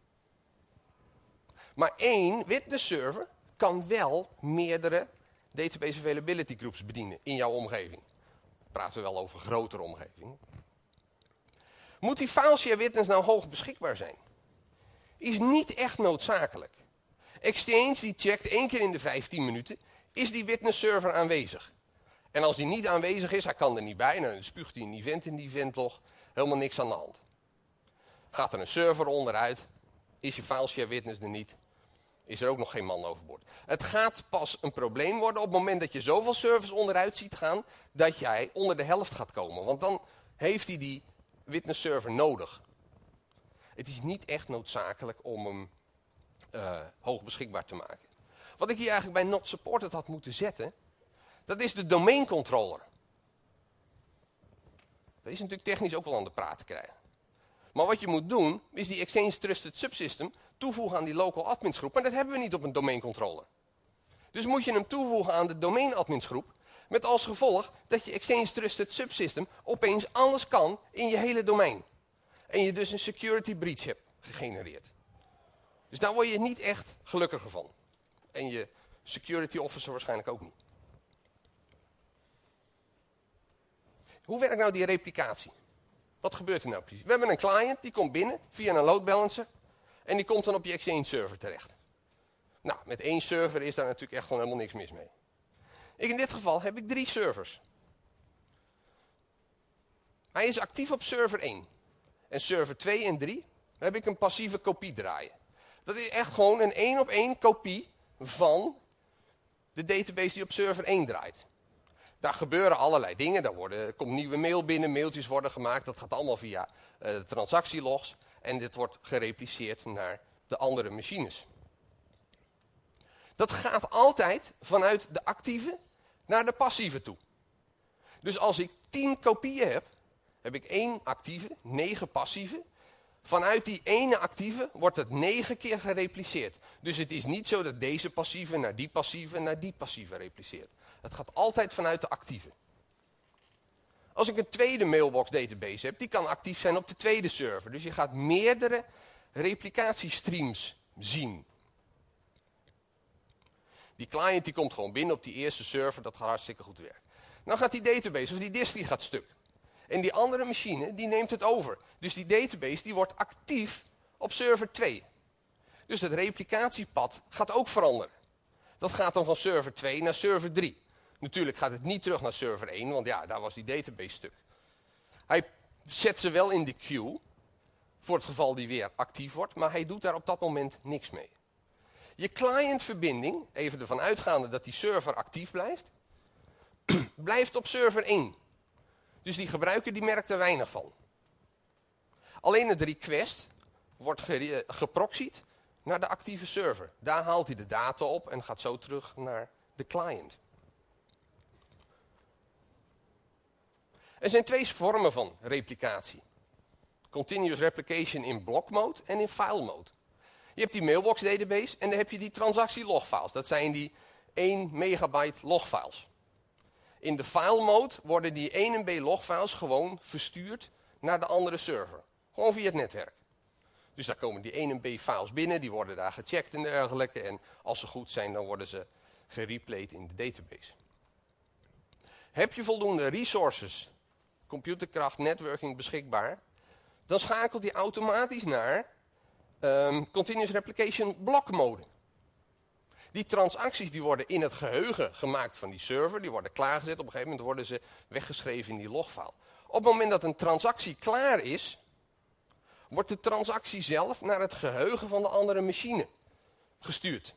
Maar één witness server kan wel meerdere database availability groups bedienen in jouw omgeving. Praten we wel over grotere omgevingen. Moet die fileshare witness nou hoog beschikbaar zijn? Is niet echt noodzakelijk. Exchange die checkt één keer in de vijftien minuten, is die witness server aanwezig? En als die niet aanwezig is, hij kan er niet bij, dan spuugt hij een event in die eventlog, helemaal niks aan de hand. Gaat er een server onderuit, is je fileshare witness er niet, is er ook nog geen man overboord. Het gaat pas een probleem worden op het moment dat je zoveel servers onderuit ziet gaan, dat jij onder de helft gaat komen. Want dan heeft hij die witness server nodig. Het is niet echt noodzakelijk om hem uh, hoog beschikbaar te maken. Wat ik hier eigenlijk bij not supported had moeten zetten, dat is de domain controller. Dat is natuurlijk technisch ook wel aan de praat te krijgen. Maar wat je moet doen, is die Exchange Trusted Subsystem toevoegen aan die local admins groep. Maar dat hebben we niet op een domain controller. Dus moet je hem toevoegen aan de domain admins groep, met als gevolg dat je Exchange Trusted Subsystem opeens alles kan in je hele domein. En je dus een security breach hebt gegenereerd. Dus daar word je niet echt gelukkiger van. En je security officer waarschijnlijk ook niet. Hoe werkt nou die replicatie? Wat gebeurt er nou precies? We hebben een client, die komt binnen via een load balancer. En die komt dan op je Exchange server terecht. Nou, met één server is daar natuurlijk echt gewoon helemaal niks mis mee. Ik, in dit geval heb ik drie servers. Hij is actief op server één. En server twee en drie heb ik een passieve kopie draaien. Dat is echt gewoon een één op één kopie van de database die op server één draait. Daar gebeuren allerlei dingen. Daar worden, komt nieuwe mail binnen, mailtjes worden gemaakt. Dat gaat allemaal via uh, transactielogs. En dit wordt gerepliceerd naar de andere machines. Dat gaat altijd vanuit de actieve naar de passieve toe. Dus als ik tien kopieën heb, heb ik één actieve, negen passieve. Vanuit die ene actieve wordt het negen keer gerepliceerd. Dus het is niet zo dat deze passieve naar die passieve naar die passieve repliceert. Het gaat altijd vanuit de actieve. Als ik een tweede mailbox database heb, die kan actief zijn op de tweede server. Dus je gaat meerdere replicatiestreams zien. Die client die komt gewoon binnen op die eerste server, dat gaat hartstikke goed werken. Dan gaat die database of die disk die gaat stuk. En die andere machine die neemt het over. Dus die database die wordt actief op server twee. Dus het replicatiepad gaat ook veranderen. Dat gaat dan van server twee naar server drie. Natuurlijk gaat het niet terug naar server één, want ja, daar was die database stuk. Hij zet ze wel in de queue, voor het geval die weer actief wordt, maar hij doet daar op dat moment niks mee. Je clientverbinding, even ervan uitgaande dat die server actief blijft, blijft op server één. Dus die gebruiker die merkt er weinig van. Alleen het request wordt ge- geproxied naar de actieve server. Daar haalt hij de data op en gaat zo terug naar de client. Er zijn twee vormen van replicatie. Continuous replication in block mode en in file mode. Je hebt die mailbox database en dan heb je die transactielogfiles. Dat zijn die één megabyte logfiles. In de file mode worden die één M B logfiles gewoon verstuurd naar de andere server. Gewoon via het netwerk. Dus daar komen die één M B files binnen, die worden daar gecheckt en dergelijke. En als ze goed zijn, dan worden ze gereplayed in de database. Heb je voldoende resources, computerkracht, networking beschikbaar, dan schakelt die automatisch naar um, continuous replication block mode. Die transacties die worden in het geheugen gemaakt van die server, die worden klaargezet. Op een gegeven moment worden ze weggeschreven in die logfile. Op het moment dat een transactie klaar is, wordt de transactie zelf naar het geheugen van de andere machine gestuurd.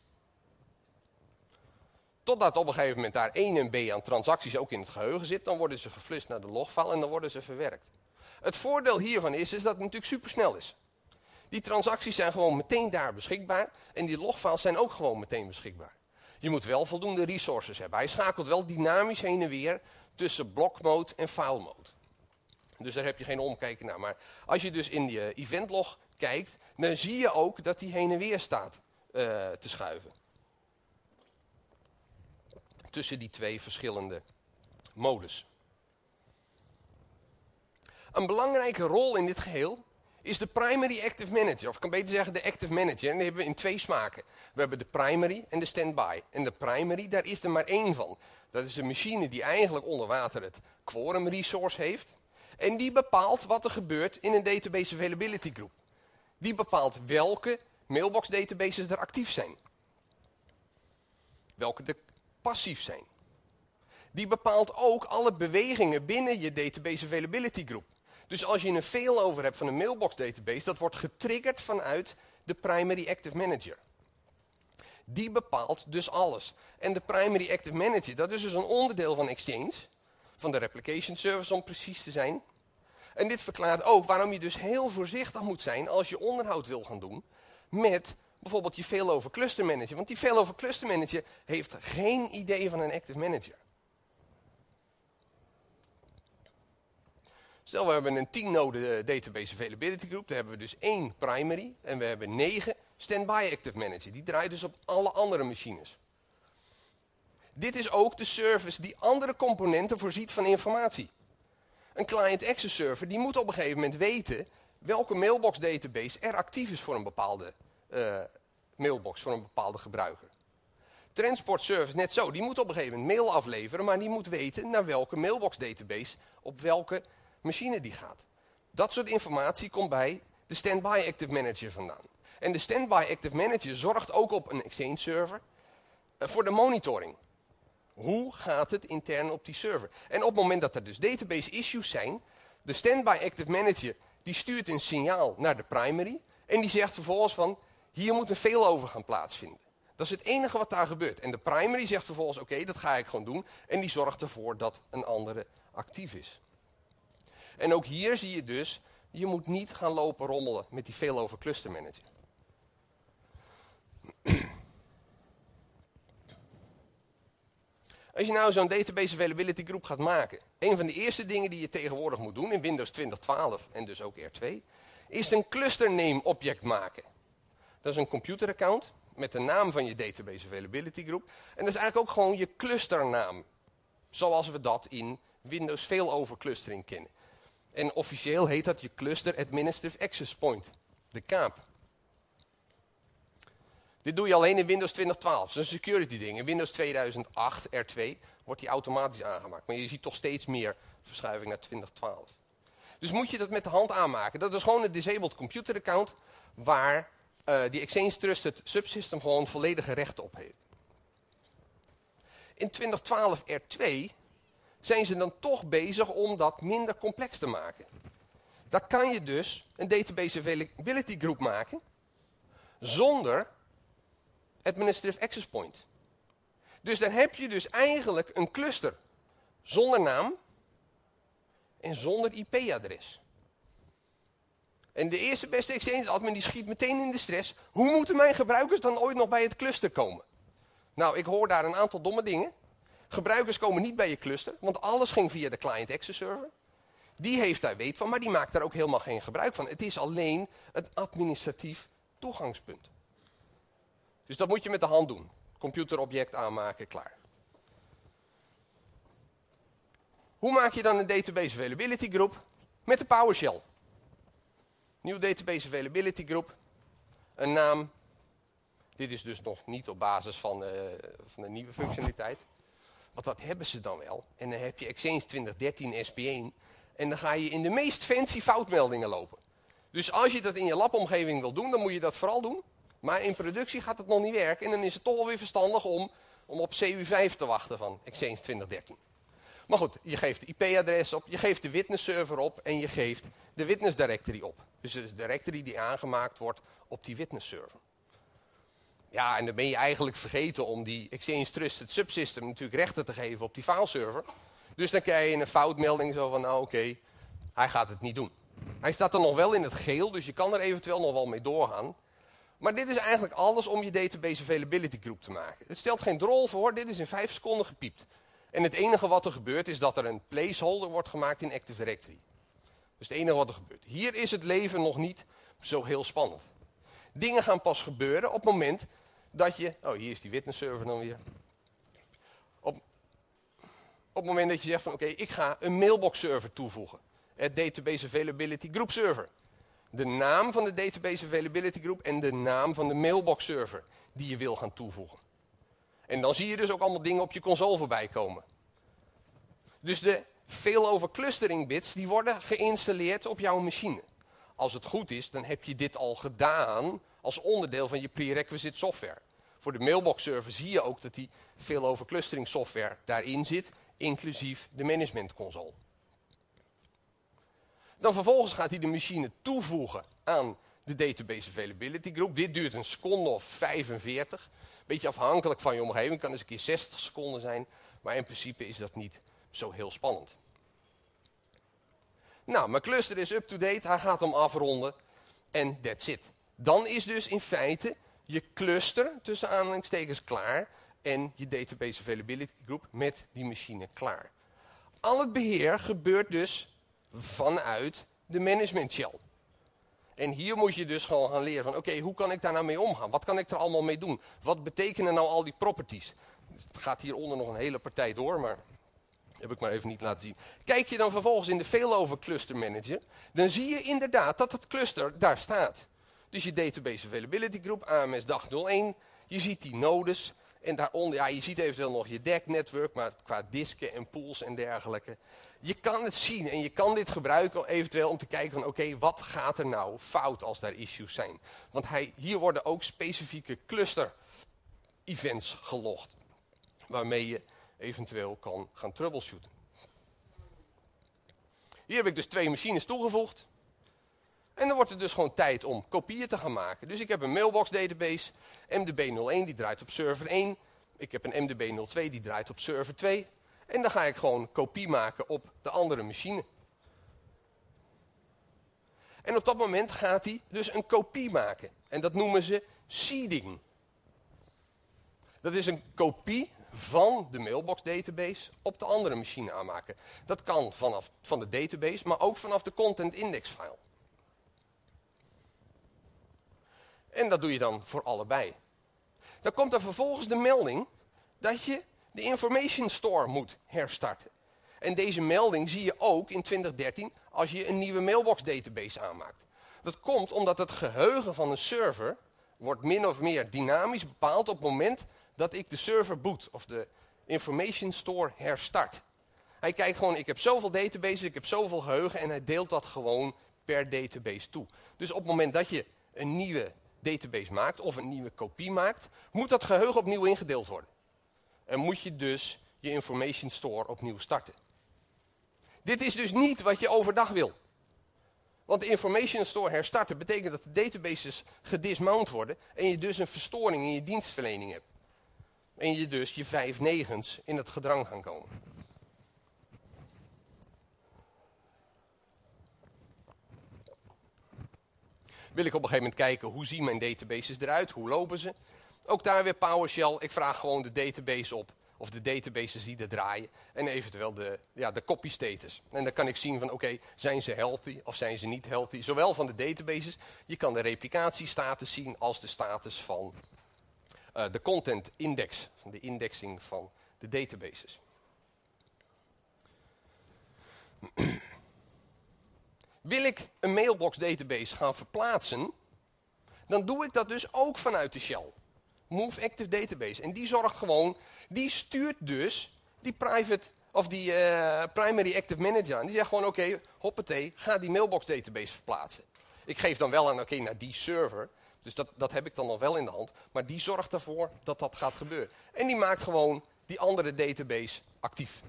Totdat op een gegeven moment daar één M B aan transacties ook in het geheugen zit, dan worden ze geflushed naar de logfile en dan worden ze verwerkt. Het voordeel hiervan is, is dat het natuurlijk supersnel is. Die transacties zijn gewoon meteen daar beschikbaar en die logfiles zijn ook gewoon meteen beschikbaar. Je moet wel voldoende resources hebben. Hij schakelt wel dynamisch heen en weer tussen block mode en file mode. Dus daar heb je geen omkijken naar. Maar als je dus in je eventlog kijkt, dan zie je ook dat die heen en weer staat uh, te schuiven. Tussen die twee verschillende modus. Een belangrijke rol in dit geheel is de primary active manager. Of ik kan beter zeggen de active manager. En die hebben we in twee smaken. We hebben de primary en de standby. En de primary, daar is er maar één van. Dat is een machine die eigenlijk onder water het quorum resource heeft. En die bepaalt wat er gebeurt in een database availability group. Die bepaalt welke mailbox databases er actief zijn. Welke er passief zijn. Die bepaalt ook alle bewegingen binnen je database availability group. Dus als je een failover hebt van een mailbox database, dat wordt getriggerd vanuit de primary active manager. Die bepaalt dus alles. En de primary active manager, dat is dus een onderdeel van Exchange, van de replication service om precies te zijn. En dit verklaart ook waarom je dus heel voorzichtig moet zijn als je onderhoud wil gaan doen met bijvoorbeeld je failover cluster manager. Want die failover cluster manager heeft geen idee van een active manager. Stel, we hebben een tien node database availability group. Daar hebben we dus één primary en we hebben negen standby active manager. Die draait dus op alle andere machines. Dit is ook de service die andere componenten voorziet van informatie. Een client access server die moet op een gegeven moment weten welke mailbox database er actief is voor een bepaalde uh, mailbox, voor een bepaalde gebruiker. Transport service net zo, die moet op een gegeven moment mail afleveren, maar die moet weten naar welke mailbox database op welke machine die gaat. Dat soort informatie komt bij de Standby Active Manager vandaan. En de Standby Active Manager zorgt ook op een Exchange server uh, voor de monitoring. Hoe gaat het intern op die server? En op het moment dat er dus database issues zijn, de Standby Active Manager die stuurt een signaal naar de primary en die zegt vervolgens van, hier moet een failover gaan plaatsvinden. Dat is het enige wat daar gebeurt. En de primary zegt vervolgens, oké, okay, dat ga ik gewoon doen. En die zorgt ervoor dat een andere actief is. En ook hier zie je dus, je moet niet gaan lopen rommelen met die failover cluster manager. Als je nou zo'n database availability group gaat maken, een van de eerste dingen die je tegenwoordig moet doen in Windows twintig twaalf en dus ook R twee, is een cluster name object maken. Dat is een computeraccount met de naam van je database availability group. En dat is eigenlijk ook gewoon je clusternaam. Zoals we dat in Windows failover clustering kennen. En officieel heet dat je Cluster Administrative Access Point, de kaap. Dit doe je alleen in Windows twintig twaalf. Dat is een security ding. In Windows tweeduizend acht R twee wordt die automatisch aangemaakt. Maar je ziet toch steeds meer verschuiving naar twintig twaalf. Dus moet je dat met de hand aanmaken. Dat is gewoon een disabled computer account waar uh, die Exchange Trusted Subsystem gewoon volledige rechten op heeft. In twintig twaalf R twee zijn ze dan toch bezig om dat minder complex te maken. Daar kan je dus een database availability group maken zonder administrative access point. Dus dan heb je dus eigenlijk een cluster zonder naam en zonder I P-adres. En de eerste beste Exchange admin die schiet meteen in de stress. Hoe moeten mijn gebruikers dan ooit nog bij het cluster komen? Nou, ik hoor daar een aantal domme dingen. Gebruikers komen niet bij je cluster, want alles ging via de client access server. Die heeft daar weet van, maar die maakt daar ook helemaal geen gebruik van. Het is alleen het administratief toegangspunt. Dus dat moet je met de hand doen. Computerobject aanmaken, klaar. Hoe maak je dan een database availability group? Met de PowerShell. Nieuw database availability group. Een naam. Dit is dus nog niet op basis van, uh, van een nieuwe functionaliteit. Want dat hebben ze dan wel. En dan heb je Exchange twintig dertien S P één. En dan ga je in de meest fancy foutmeldingen lopen. Dus als je dat in je labomgeving wil doen, dan moet je dat vooral doen. Maar in productie gaat het nog niet werken. En dan is het toch wel weer verstandig om, om op C U vijf te wachten van Exchange twintig dertien. Maar goed, je geeft de I P-adres op, je geeft de witness server op en je geeft de witness directory op. Dus de directory die aangemaakt wordt op die witness server. Ja, en dan ben je eigenlijk vergeten om die Exchange Trusted Subsystem natuurlijk rechten te geven op die fileserver. Dus dan krijg je een foutmelding zo van, nou oké, okay, hij gaat het niet doen. Hij staat er nog wel in het geel, dus je kan er eventueel nog wel mee doorgaan. Maar dit is eigenlijk alles om je database availability group te maken. Het stelt geen drol voor, dit is in vijf seconden gepiept. En het enige wat er gebeurt is dat er een placeholder wordt gemaakt in Active Directory. Dus het enige wat er gebeurt. Hier is het leven nog niet zo heel spannend. Dingen gaan pas gebeuren op het moment dat je... Oh, hier is die witness server dan weer. Op, op het moment dat je zegt van oké, okay, ik ga een mailbox server toevoegen. Het database availability group server. De naam van de database availability group en de naam van de mailbox server die je wil gaan toevoegen. En dan zie je dus ook allemaal dingen op je console voorbij komen. Dus de failover clustering bits die worden geïnstalleerd op jouw machine. Als het goed is, dan heb je dit al gedaan als onderdeel van je prerequisite software. Voor de mailbox server zie je ook dat die failover clustering software daarin zit, inclusief de management console. Dan vervolgens gaat hij de machine toevoegen aan de database availability group. Dit duurt een seconde of vijfenveertig. Beetje afhankelijk van je omgeving, kan dus een keer zestig seconden zijn. Maar in principe is dat niet zo heel spannend. Nou, mijn cluster is up-to-date, hij gaat hem afronden. En that's it. Dan is dus in feite je cluster tussen aanhalingstekens klaar. En je database availability group met die machine klaar. Al het beheer gebeurt dus vanuit de management shell. En hier moet je dus gewoon gaan leren van oké, okay, hoe kan ik daar nou mee omgaan? Wat kan ik er allemaal mee doen? Wat betekenen nou al die properties? Het gaat hieronder nog een hele partij door, maar heb ik maar even niet laten zien. Kijk je dan vervolgens in de failover cluster manager, dan zie je inderdaad dat het cluster daar staat. Dus je database availability group, A M S dag nul één, je ziet die nodes en daaronder, ja, je ziet eventueel nog je D A C netwerk, maar qua disken en pools en dergelijke. je kan het zien en je kan dit gebruiken eventueel om te kijken van oké, okay, wat gaat er nou fout als daar issues zijn. Want hij, hier worden ook specifieke cluster events gelogd, waarmee je eventueel kan gaan troubleshooten. Hier heb ik dus twee machines toegevoegd. En dan wordt het dus gewoon tijd om kopieën te gaan maken. Dus ik heb een mailbox database, M D B nul één die draait op server één. Ik heb een M D B nul twee die draait op server twee. En dan ga ik gewoon kopie maken op de andere machine. En op dat moment gaat hij dus een kopie maken. En dat noemen ze seeding. Dat is een kopie van de mailbox database op de andere machine aanmaken. Dat kan vanaf van de database, maar ook vanaf de content index file. En dat doe je dan voor allebei. Dan komt er vervolgens de melding dat je de information store moet herstarten. En deze melding zie je ook in twintig dertien als je een nieuwe mailbox database aanmaakt. Dat komt omdat het geheugen van een server wordt min of meer dynamisch bepaald op het moment dat ik de server boot of de information store herstart. Hij kijkt gewoon, ik heb zoveel databases, ik heb zoveel geheugen en hij deelt dat gewoon per database toe. Dus op het moment dat je een nieuwe database maakt of een nieuwe kopie maakt, moet dat geheugen opnieuw ingedeeld worden. En moet je dus je information store opnieuw starten. Dit is dus niet wat je overdag wil. Want de information store herstarten betekent dat de databases gedismount worden en je dus een verstoring in je dienstverlening hebt. En je dus je vijf negens in het gedrang gaan komen. Wil ik op een gegeven moment kijken hoe zien mijn databases eruit, hoe lopen ze. Ook daar weer PowerShell, ik vraag gewoon de database op. Of de databases die er draaien. En eventueel de, ja, de copy status. En dan kan ik zien van oké, okay, zijn ze healthy of zijn ze niet healthy. Zowel van de databases, je kan de replicatiestatus zien als de status van uh, de content index. Van de indexing van de databases. Wil ik een mailbox database gaan verplaatsen, dan doe ik dat dus ook vanuit de shell. Move Active Database. En die zorgt gewoon, die stuurt dus die private of die uh, primary active manager aan. Die zegt gewoon oké, okay, hoppatee, ga die mailbox database verplaatsen. Ik geef dan wel aan oké, okay, naar die server. Dus dat, dat heb ik dan nog wel in de hand. Maar die zorgt ervoor dat dat gaat gebeuren. En die maakt gewoon die andere database actief.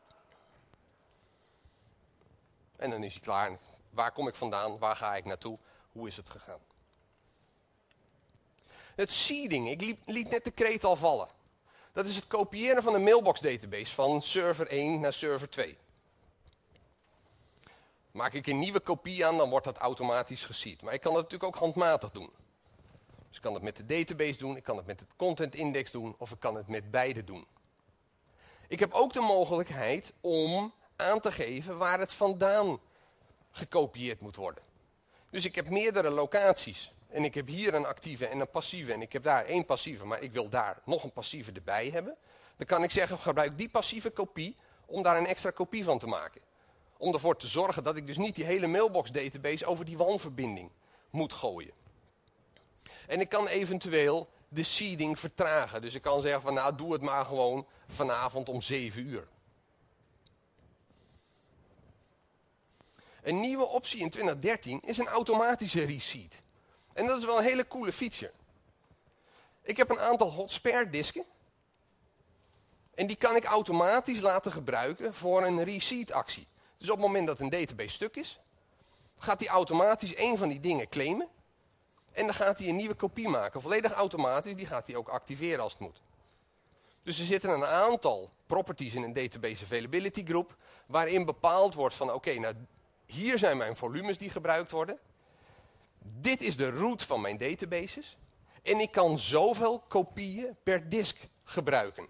En dan is hij klaar. Waar kom ik vandaan? Waar ga ik naartoe? Hoe is het gegaan? Het seeding, ik liet, liet net de kreet al vallen. Dat is het kopiëren van een mailbox database van server één naar server twee. Maak ik een nieuwe kopie aan, dan wordt dat automatisch geseed. Maar ik kan dat natuurlijk ook handmatig doen. Dus ik kan het met de database doen, ik kan het met het content index doen of ik kan het met beide doen. Ik heb ook de mogelijkheid om aan te geven waar het vandaan gekopieerd moet worden. Dus ik heb meerdere locaties. En ik heb hier een actieve en een passieve. En ik heb daar één passieve, maar ik wil daar nog een passieve erbij hebben. Dan kan ik zeggen, gebruik die passieve kopie om daar een extra kopie van te maken. Om ervoor te zorgen dat ik dus niet die hele mailbox database over die WAN-verbinding moet gooien. En ik kan eventueel de seeding vertragen. Dus ik kan zeggen van nou, doe het maar gewoon vanavond om zeven uur. Een nieuwe optie in twintig dertien is een automatische reseed. En dat is wel een hele coole feature. Ik heb een aantal hot spare disken. En die kan ik automatisch laten gebruiken voor een reseed actie. Dus op het moment dat een database stuk is, gaat hij automatisch één van die dingen claimen. En dan gaat hij een nieuwe kopie maken. Volledig automatisch, die gaat hij ook activeren als het moet. Dus er zitten een aantal properties in een database availability groep, waarin bepaald wordt van oké, okay, nou hier zijn mijn volumes die gebruikt worden. Dit is de root van mijn databases. En ik kan zoveel kopieën per disk gebruiken.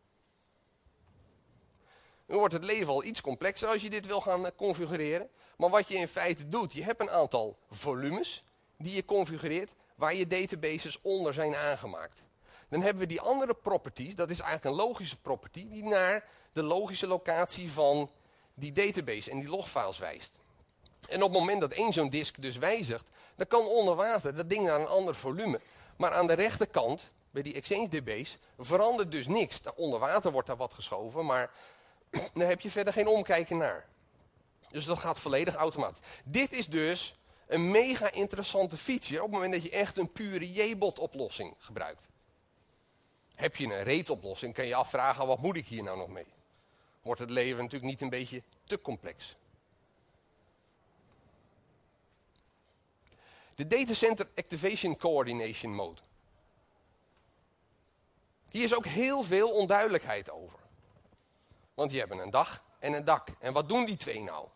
Nu wordt het leven al iets complexer als je dit wil gaan configureren. Maar wat je in feite doet, je hebt een aantal volumes die je configureert waar je databases onder zijn aangemaakt. Dan hebben we die andere properties, dat is eigenlijk een logische property, die naar de logische locatie van die database en die logfiles wijst. En op het moment dat één zo'n disk dus wijzigt, dan kan onder water dat ding naar een ander volume. Maar aan de rechterkant, bij die Exchange D B's, verandert dus niks. Onder water wordt daar wat geschoven, maar Daar heb je verder geen omkijken naar. Dus dat gaat volledig automatisch. Dit is dus een mega interessante feature op het moment dat je echt een pure J B O T-oplossing gebruikt. Heb je een RAID-oplossing, kan je afvragen, wat moet ik hier nou nog mee? Wordt het leven natuurlijk niet een beetje te complex. De Data Center Activation Coordination Mode. Hier is ook heel veel onduidelijkheid over. Want je hebt een dag en een dak. En wat doen die twee nou?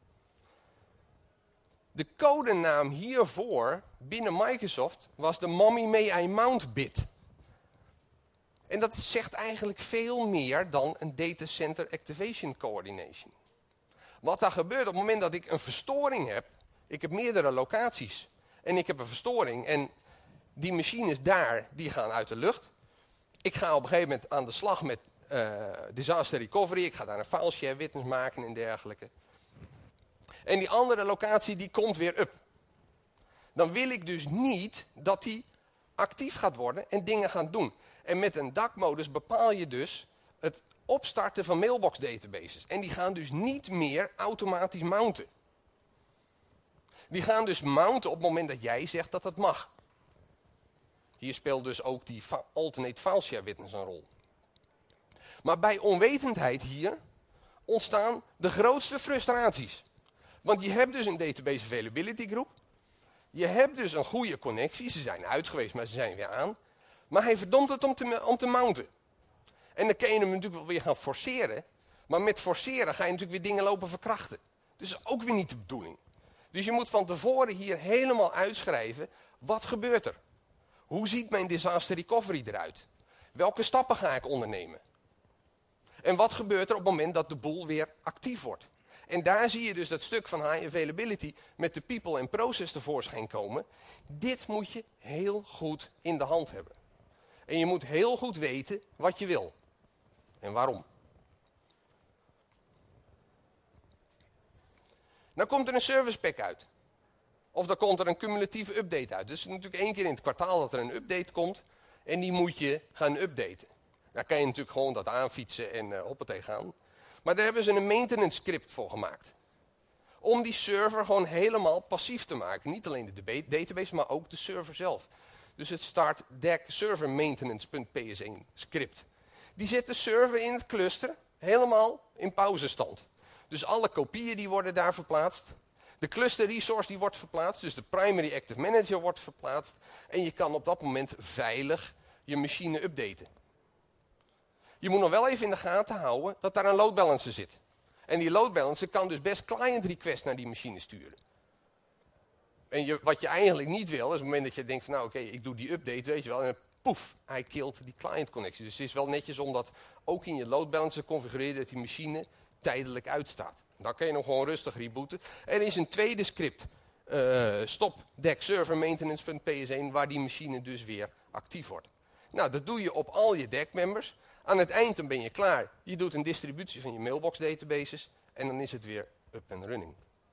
De codenaam hiervoor binnen Microsoft was de Mommy May I Mount bit. En dat zegt eigenlijk veel meer dan een Data Center Activation Coordination. Wat daar gebeurt op het moment dat ik een verstoring heb, ik heb meerdere locaties en ik heb een verstoring en die machines daar, die gaan uit de lucht. Ik ga op een gegeven moment aan de slag met uh, disaster recovery, ik ga daar een file share witness maken en dergelijke. En die andere locatie die komt weer up. Dan wil ik dus niet dat die actief gaat worden en dingen gaat doen. En met een dakmodus bepaal je dus het opstarten van mailbox databases. En die gaan dus niet meer automatisch mounten. Die gaan dus mounten op het moment dat jij zegt dat het mag. Hier speelt dus ook die alternate file share witness een rol. Maar bij onwetendheid hier ontstaan de grootste frustraties. Want je hebt dus een database availability groep. Je hebt dus een goede connectie. Ze zijn uit geweest, maar ze zijn weer aan. Maar hij verdomt het om te, om te mounten. En dan kan je hem natuurlijk wel weer gaan forceren. Maar met forceren ga je natuurlijk weer dingen lopen verkrachten. Dus dat is ook weer niet de bedoeling. Dus je moet van tevoren hier helemaal uitschrijven. Wat gebeurt er? Hoe ziet mijn disaster recovery eruit? Welke stappen ga ik ondernemen? En wat gebeurt er op het moment dat de boel weer actief wordt? En daar zie je dus dat stuk van high availability met de people en process tevoorschijn komen. Dit moet je heel goed in de hand hebben. En je moet heel goed weten wat je wil. En waarom. Dan komt er een service pack uit. Of dan komt er een cumulatieve update uit. Dus het is natuurlijk één keer in het kwartaal dat er een update komt. En die moet je gaan updaten. Daar kan je natuurlijk gewoon dat aanfietsen en uh, hoppatee gaan. Maar daar hebben ze een maintenance script voor gemaakt. Om die server gewoon helemaal passief te maken. Niet alleen de database, maar ook de server zelf. Dus het start deck server maintenance.ps één script. Die zet de server in het cluster helemaal in pauzestand. Dus alle kopieën die worden daar verplaatst. De cluster resource die wordt verplaatst. Dus de primary active manager wordt verplaatst. En je kan op dat moment veilig je machine updaten. Je moet nog wel even in de gaten houden dat daar een load balancer zit. En die load balancer kan dus best client requests naar die machine sturen. En je, wat je eigenlijk niet wil, is op het moment dat je denkt van nou oké, okay, ik doe die update, weet je wel. En poef, hij killt die client connectie. Dus het is wel netjes om dat ook in je load balancer te configureren dat die machine tijdelijk uitstaat. Dan kan je hem gewoon rustig rebooten. Er is een tweede script, uh, stop deck server maintenance.ps één, waar die machine dus weer actief wordt. Nou, dat doe je op al je deck members. Aan het eind dan ben je klaar. Je doet een distributie van je mailbox databases en dan is het weer up and running.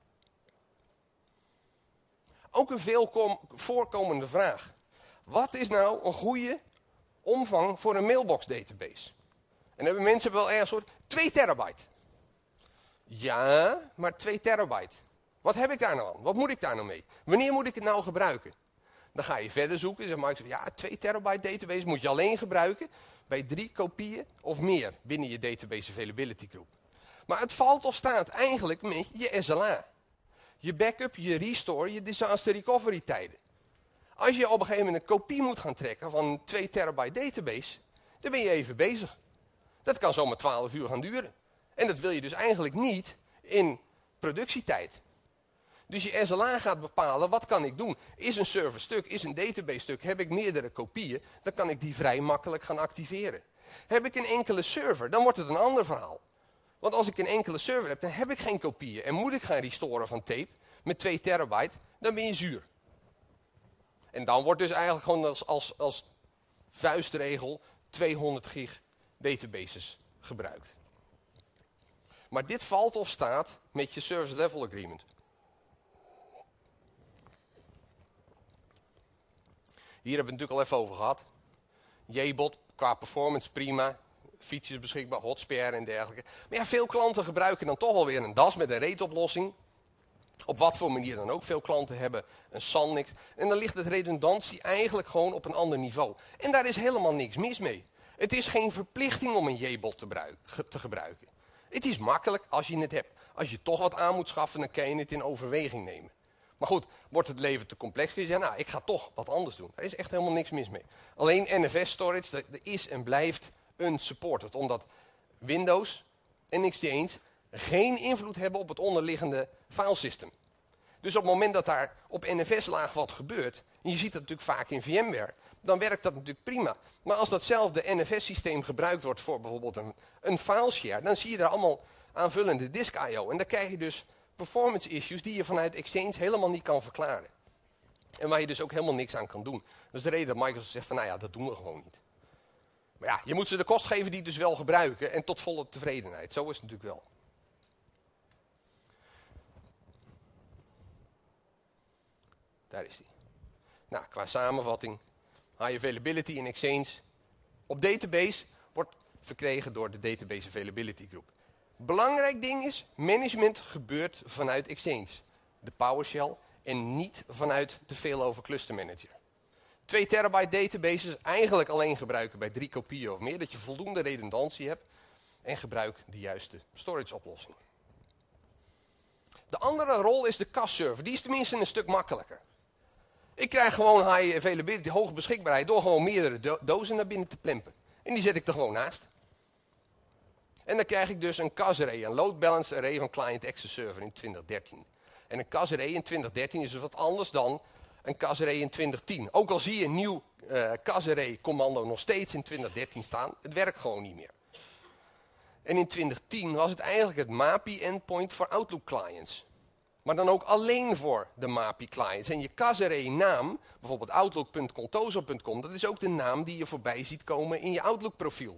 Ook een veel voorkomende vraag. Wat is nou een goede omvang voor een mailbox database? En dan hebben mensen wel ergens soort twee terabyte. Ja, maar twee terabyte. Wat heb ik daar nou aan? Wat moet ik daar nou mee? Wanneer moet ik het nou gebruiken? Dan ga je verder zoeken. Zeg maar, ja, twee terabyte database moet je alleen gebruiken bij drie kopieën of meer binnen je database availability groep. Maar het valt of staat eigenlijk met je S L A. Je backup, je restore, je disaster recovery tijden. Als je op een gegeven moment een kopie moet gaan trekken van een twee terabyte database, dan ben je even bezig. Dat kan zomaar twaalf uur gaan duren. En dat wil je dus eigenlijk niet in productietijd. Dus je S L A gaat bepalen, wat kan ik doen? Is een server stuk, is een database stuk, heb ik meerdere kopieën, dan kan ik die vrij makkelijk gaan activeren. Heb ik een enkele server, dan wordt het een ander verhaal. Want als ik een enkele server heb, dan heb ik geen kopieën. En moet ik gaan restoren van tape met twee terabyte, dan ben je zuur. En dan wordt dus eigenlijk gewoon als, als, als vuistregel tweehonderd gig databases gebruikt. Maar dit valt of staat met je service level agreement. Hier hebben we het natuurlijk al even over gehad. J B O T qua performance prima. features beschikbaar, Hotspare en dergelijke. Maar ja, veel klanten gebruiken dan toch wel weer een D A S met een RAID-oplossing. Op wat voor manier dan ook. Veel klanten hebben een SANNix. En dan ligt het redundantie eigenlijk gewoon op een ander niveau. En daar is helemaal niks mis mee. Het is geen verplichting om een J-bot te, te gebruiken. Het is makkelijk als je het hebt. Als je toch wat aan moet schaffen, dan kan je het in overweging nemen. Maar goed, wordt het leven te complex, kun je zeggen, nou, ik ga toch wat anders doen. Er is echt helemaal niks mis mee. Alleen N F S storage, er is en blijft unsupported. Omdat Windows en Exchange geen invloed hebben op het onderliggende filesystem. Dus op het moment dat daar op N F S-laag wat gebeurt, en je ziet dat natuurlijk vaak in VMware, dan werkt dat natuurlijk prima. Maar als datzelfde N F S-systeem gebruikt wordt voor bijvoorbeeld een, een fileshare, dan zie je daar allemaal aanvullende disk I O. En dan krijg je dus performance issues die je vanuit Exchange helemaal niet kan verklaren. En waar je dus ook helemaal niks aan kan doen. Dat is de reden dat Microsoft zegt van, nou ja, dat doen we gewoon niet. Maar ja, je moet ze de kost geven die dus wel gebruiken en tot volle tevredenheid. Zo is het natuurlijk wel. Daar is die. Nou, qua samenvatting. High availability in Exchange op database wordt verkregen door de Database Availability Group. Belangrijk ding is, management gebeurt vanuit Exchange. De PowerShell en niet vanuit de Failover Cluster Manager. twee terabyte databases eigenlijk alleen gebruiken bij drie kopieën of meer. Dat je voldoende redundantie hebt. En gebruik de juiste storage oplossing. De andere rol is de C A S server. Die is tenminste een stuk makkelijker. Ik krijg gewoon high availability, hoge beschikbaarheid, door gewoon meerdere do dozen naar binnen te plempen. En die zet ik er gewoon naast. En dan krijg ik dus een C A S-array, een load balance array van Client Access Server in twintig dertien. En een C A S-array in twintig dertien is dus wat anders dan een C A S-array in twintig tien. Ook al zie je een nieuw uh, C A S-array commando nog steeds in twintig dertien staan, het werkt gewoon niet meer. En in twintig tien was het eigenlijk het M A P I-endpoint voor Outlook clients. Maar dan ook alleen voor de M A P I-clients. En je C A S-array naam, bijvoorbeeld outlook punt contoso punt com, dat is ook de naam die je voorbij ziet komen in je Outlook-profiel.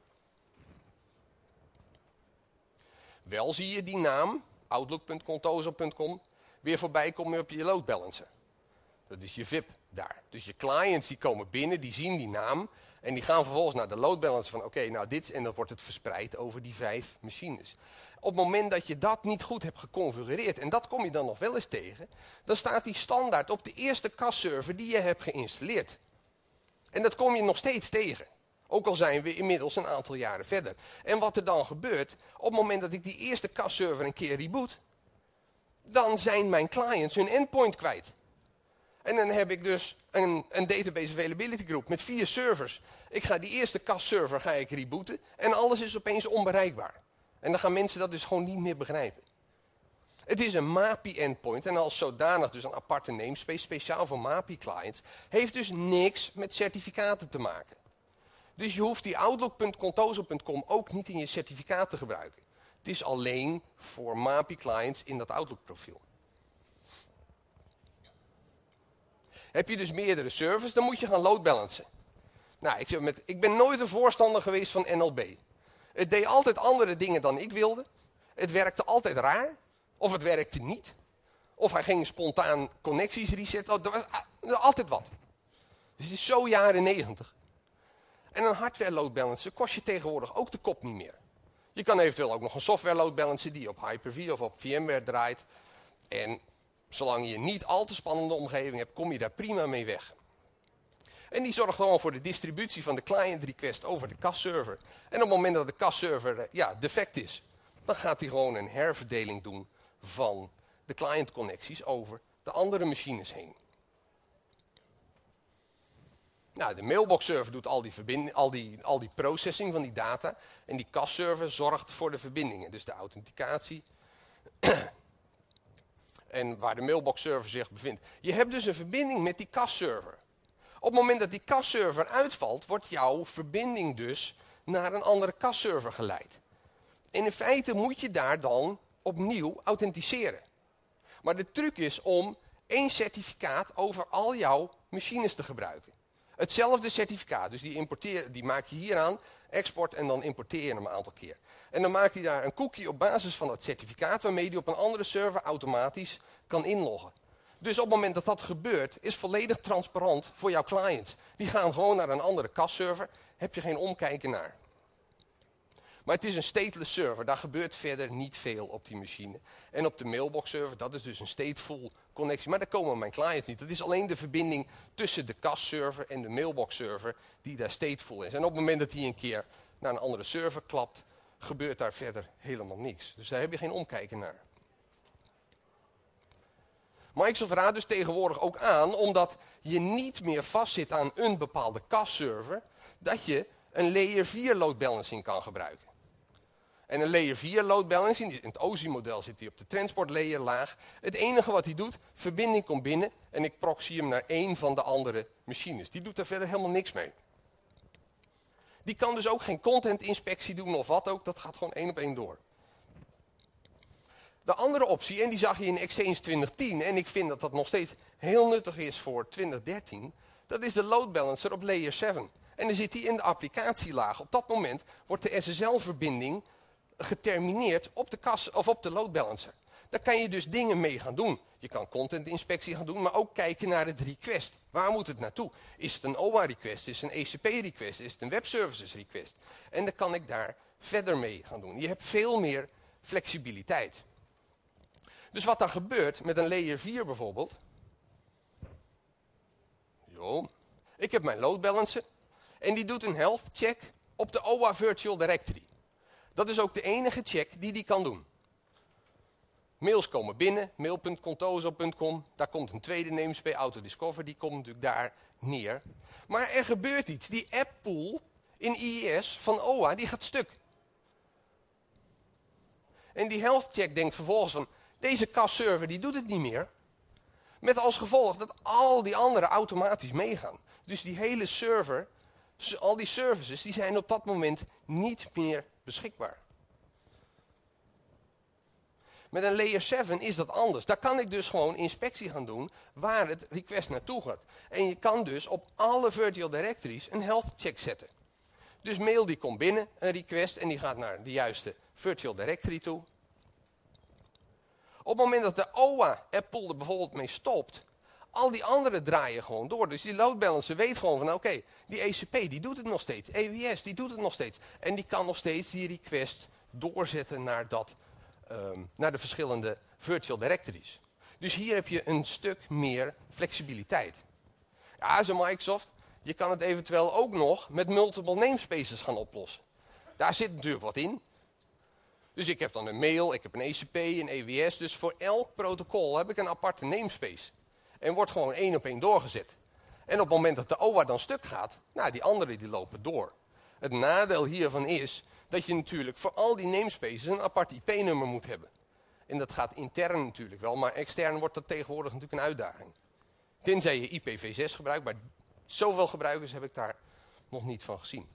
Wel zie je die naam, outlook punt contoso punt com, weer voorbij komen op je load balancer. Dat is je V I P daar. Dus je clients die komen binnen, die zien die naam en die gaan vervolgens naar de load balancer van oké, okay, nou dit, en dan wordt het verspreid over die vijf machines. Op het moment dat je dat niet goed hebt geconfigureerd, en dat kom je dan nog wel eens tegen, dan staat die standaard op de eerste C A S-server die je hebt geïnstalleerd. En dat kom je nog steeds tegen. Ook al zijn we inmiddels een aantal jaren verder. En wat er dan gebeurt, op het moment dat ik die eerste C A S-server een keer reboot, dan zijn mijn clients hun endpoint kwijt. En dan heb ik dus een, een database availability group met vier servers. Ik ga die eerste C A S-server ga ik rebooten en alles is opeens onbereikbaar. En dan gaan mensen dat dus gewoon niet meer begrijpen. Het is een M A P I-endpoint en als zodanig dus een aparte namespace, speciaal voor M A P I-clients, heeft dus niks met certificaten te maken. Dus je hoeft die outlook punt contoso punt com ook niet in je certificaat te gebruiken. Het is alleen voor M A P I-clients in dat Outlook-profiel. Heb je dus meerdere servers, dan moet je gaan load balancen. Nou, ik, zeg met, ik ben nooit een voorstander geweest van N L B. Het deed altijd andere dingen dan ik wilde. Het werkte altijd raar. Of het werkte niet. Of hij ging spontaan connecties resetten. Oh, er was altijd wat. Dus het is zo jaren negentig. En een hardware load balancer kost je tegenwoordig ook de kop niet meer. Je kan eventueel ook nog een software load balancer die op Hyper-V of op VMware draait. En zolang je niet al te spannende omgeving hebt, kom je daar prima mee weg. En die zorgt gewoon voor de distributie van de client request over de C A S-server. En op het moment dat de C A S-server ja, defect is, dan gaat hij gewoon een herverdeling doen van de client connecties over de andere machines heen. Nou, de mailbox-server doet al die, verbind- al, die, al die processing van die data. En die C A S-server zorgt voor de verbindingen, dus de authenticatie. En waar de mailbox-server zich bevindt. Je hebt dus een verbinding met die C A S-server. Op het moment dat die C A S-server uitvalt, wordt jouw verbinding dus naar een andere C A S-server geleid. En in feite moet je daar dan opnieuw authenticeren. Maar de truc is om één certificaat over al jouw machines te gebruiken. Hetzelfde certificaat, dus die, importeer, die maak je hier aan, export en dan importeer je hem een aantal keer. En dan maakt hij daar een cookie op basis van dat certificaat waarmee hij op een andere server automatisch kan inloggen. Dus op het moment dat dat gebeurt, is volledig transparant voor jouw clients. Die gaan gewoon naar een andere C A S-server, heb je geen omkijken naar. Maar het is een stateless server, daar gebeurt verder niet veel op die machine. En op de mailbox server, dat is dus een stateful connectie, maar daar komen mijn clients niet. Dat is alleen de verbinding tussen de C A S server en de mailbox server die daar stateful is. En op het moment dat die een keer naar een andere server klapt, gebeurt daar verder helemaal niks. Dus daar heb je geen omkijken naar. Microsoft raadt dus tegenwoordig ook aan, omdat je niet meer vastzit aan een bepaalde C A S server, dat je een layer vier load balancing kan gebruiken. En een layer vier load balancing, in het O S I-model zit hij op de transport layer laag. Het enige wat hij doet, verbinding komt binnen en ik proxy hem naar één van de andere machines. Die doet daar verder helemaal niks mee. Die kan dus ook geen content inspectie doen of wat ook, dat gaat gewoon één op één door. De andere optie, en die zag je in Exchange twintig tien, en ik vind dat dat nog steeds heel nuttig is voor twintig dertien, dat is de load balancer op layer zeven. En dan zit die in de applicatielaag. Op dat moment wordt de S S L-verbinding getermineerd op de, kas, of op de load balancer. Daar kan je dus dingen mee gaan doen. Je kan content-inspectie gaan doen, maar ook kijken naar het request. Waar moet het naartoe? Is het een O A-request? Is het een E C P-request? Is het een web services-request? En dan kan ik daar verder mee gaan doen. Je hebt veel meer flexibiliteit. Dus wat dan gebeurt met een layer vier bijvoorbeeld. Jo, ik heb mijn load balancer. En die doet een health check op de O A Virtual Directory. Dat is ook de enige check die die kan doen. Mails komen binnen, mail punt contoso punt com. Daar komt een tweede namespace, Autodiscover, die komt natuurlijk daar neer. Maar er gebeurt iets. Die apppool in I I S van O A, die gaat stuk. En die health check denkt vervolgens van, deze C A S server die doet het niet meer. Met als gevolg dat al die anderen automatisch meegaan. Dus die hele server, al die services, die zijn op dat moment niet meer beschikbaar. Met een layer zeven is dat anders. Daar kan ik dus gewoon inspectie gaan doen waar het request naartoe gaat. En je kan dus op alle virtual directories een health check zetten. Dus mail die komt binnen, een request, en die gaat naar de juiste virtual directory toe. Op het moment dat de O A-apppool er bijvoorbeeld mee stopt, al die anderen draaien gewoon door. Dus die load balancer weet gewoon van, oké, okay, die E C P die doet het nog steeds. E W S die doet het nog steeds. En die kan nog steeds die request doorzetten naar, dat, um, naar de verschillende virtual directories. Dus hier heb je een stuk meer flexibiliteit. Ja, zo Microsoft, je kan het eventueel ook nog met multiple namespaces gaan oplossen. Daar zit natuurlijk wat in. Dus ik heb dan een mail, ik heb een E C P, een E W S. Dus voor elk protocol heb ik een aparte namespace. En wordt gewoon één op één doorgezet. En op het moment dat de O A dan stuk gaat, nou, die anderen die lopen door. Het nadeel hiervan is dat je natuurlijk voor al die namespaces een apart I P-nummer moet hebben. En dat gaat intern natuurlijk wel, maar extern wordt dat tegenwoordig natuurlijk een uitdaging. Tenzij je I P v zes gebruikt, maar zoveel gebruikers heb ik daar nog niet van gezien.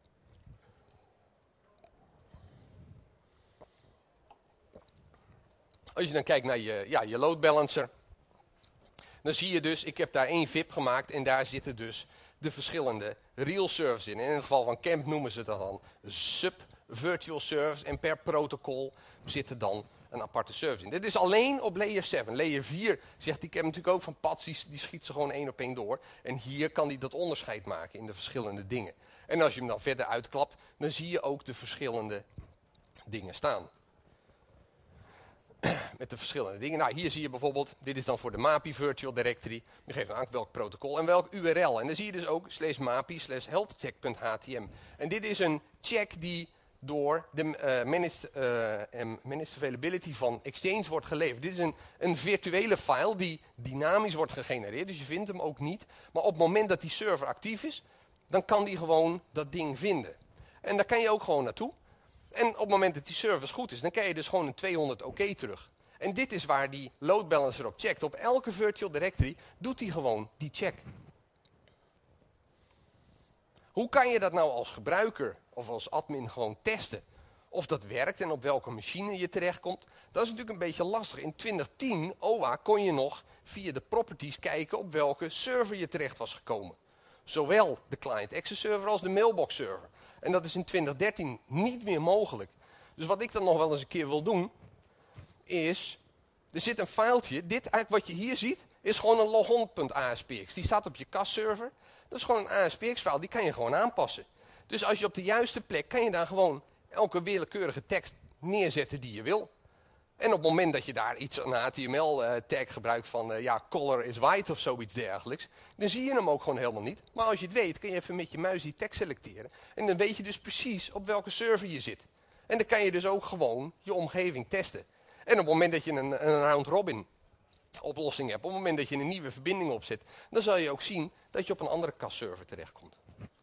Als je dan kijkt naar je, ja, je load balancer, dan zie je dus, ik heb daar één V I P gemaakt en daar zitten dus de verschillende real servers in. En in het geval van Camp noemen ze dat dan sub-virtual servers en per protocol zit er dan een aparte service in. Dit is alleen op layer zeven. Layer vier zegt die Camp natuurlijk ook van Pats, die, die schiet ze gewoon één op één door. En hier kan hij dat onderscheid maken in de verschillende dingen. En als je hem dan verder uitklapt, dan zie je ook de verschillende dingen staan. Met de verschillende dingen. Nou, hier zie je bijvoorbeeld, dit is dan voor de MAPI Virtual Directory. Je geeft aan welk protocol en welk U R L. En dan zie je dus ook slash MAPI slash healthcheck.htm. En dit is een check die door de uh, managed, uh, managed availability van Exchange wordt geleverd. Dit is een, een virtuele file die dynamisch wordt gegenereerd. Dus je vindt hem ook niet. Maar op het moment dat die server actief is, dan kan die gewoon dat ding vinden. En daar kan je ook gewoon naartoe. En op het moment dat die service goed is, dan krijg je dus gewoon een tweehonderd oké terug. En dit is waar die load balancer op checkt. Op elke virtual directory doet hij gewoon die check. Hoe kan je dat nou als gebruiker of als admin gewoon testen? Of dat werkt en op welke machine je terechtkomt? Dat is natuurlijk een beetje lastig. In twintig tien, O A, kon je nog via de properties kijken op welke server je terecht was gekomen. Zowel de client access server als de mailbox server. En dat is in twintig dertien niet meer mogelijk. Dus wat ik dan nog wel eens een keer wil doen, is, er zit een filetje, dit eigenlijk wat je hier ziet, is gewoon een logon.aspx. Die staat op je C A S server. Dat is gewoon een A S P X-file, die kan je gewoon aanpassen. Dus als je op de juiste plek, kan je daar gewoon elke willekeurige tekst neerzetten die je wil. En op het moment dat je daar iets een H T M L-tag gebruikt van uh, ja, color is white of zoiets dergelijks, dan zie je hem ook gewoon helemaal niet. Maar als je het weet, kun je even met je muis die tekst selecteren. En dan weet je dus precies op welke server je zit. En dan kan je dus ook gewoon je omgeving testen. En op het moment dat je een, een round-robin oplossing hebt, op het moment dat je een nieuwe verbinding opzet, dan zal je ook zien dat je op een andere C A S-server terechtkomt.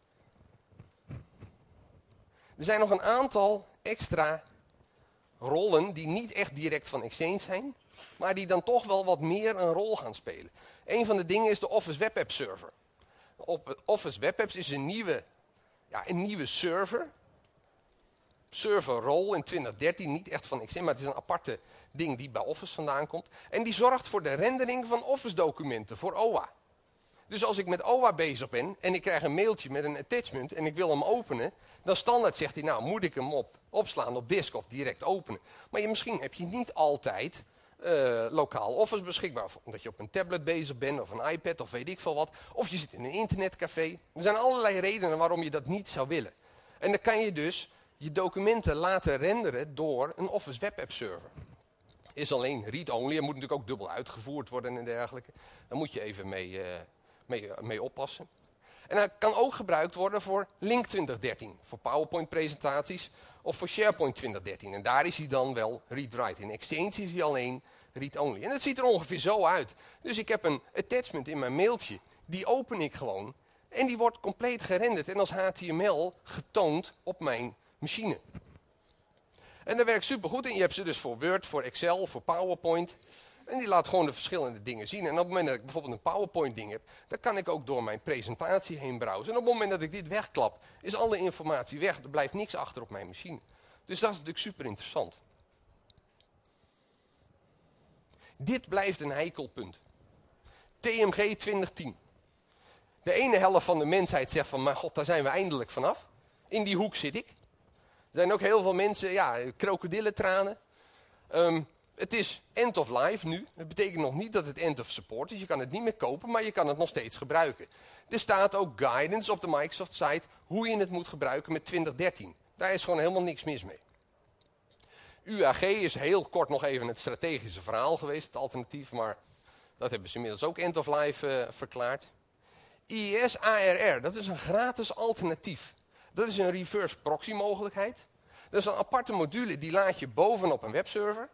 Er zijn nog een aantal extra rollen die niet echt direct van Exchange zijn, maar die dan toch wel wat meer een rol gaan spelen. Een van de dingen is de Office Web App Server. Office Web Apps is een nieuwe, ja, een nieuwe server. Serverrol in twintig dertien, niet echt van Exchange, maar het is een aparte ding die bij Office vandaan komt. En die zorgt voor de rendering van Office documenten, voor O A. Dus als ik met O A bezig ben en ik krijg een mailtje met een attachment en ik wil hem openen, dan standaard zegt hij, nou moet ik hem op, opslaan op disk of direct openen. Maar je, misschien heb je niet altijd uh, lokaal Office beschikbaar. Omdat je op een tablet bezig bent of een iPad of weet ik veel wat. Of je zit in een internetcafé. Er zijn allerlei redenen waarom je dat niet zou willen. En dan kan je dus je documenten laten renderen door een Office Web App Server. Is alleen read-only, en moet natuurlijk ook dubbel uitgevoerd worden en dergelijke. Daar moet je even mee, uh, mee, uh, mee oppassen. En hij kan ook gebruikt worden voor Link twintig dertien. Voor PowerPoint presentaties of voor SharePoint twintig dertien. En daar is hij dan wel read-write. In Exchange is hij alleen read-only. En het ziet er ongeveer zo uit. Dus ik heb een attachment in mijn mailtje. Die open ik gewoon. En die wordt compleet gerenderd en als H T M L getoond op mijn machine. En dat werkt supergoed. En je hebt ze dus voor Word, voor Excel, voor PowerPoint. En die laat gewoon de verschillende dingen zien. En op het moment dat ik bijvoorbeeld een PowerPoint ding heb, dan kan ik ook door mijn presentatie heen browsen. En op het moment dat ik dit wegklap, is alle informatie weg. Er blijft niks achter op mijn machine. Dus dat is natuurlijk super interessant. Dit blijft een heikelpunt. T M G twintig tien. De ene helft van de mensheid zegt van, maar god, daar zijn we eindelijk vanaf. In die hoek zit ik. Er zijn ook heel veel mensen, ja, krokodillentranen. Um, het is end of life nu. Dat betekent nog niet dat het end of support is. Je kan het niet meer kopen, maar je kan het nog steeds gebruiken. Er staat ook guidance op de Microsoft site hoe je het moet gebruiken met twintig dertien. Daar is gewoon helemaal niks mis mee. U A G is heel kort nog even het strategische verhaal geweest, het alternatief, maar dat hebben ze inmiddels ook end of life uh, verklaard. I I S A R R, dat is een gratis alternatief. Dat is een reverse proxy mogelijkheid. Dat is een aparte module die laat je bovenop een webserver.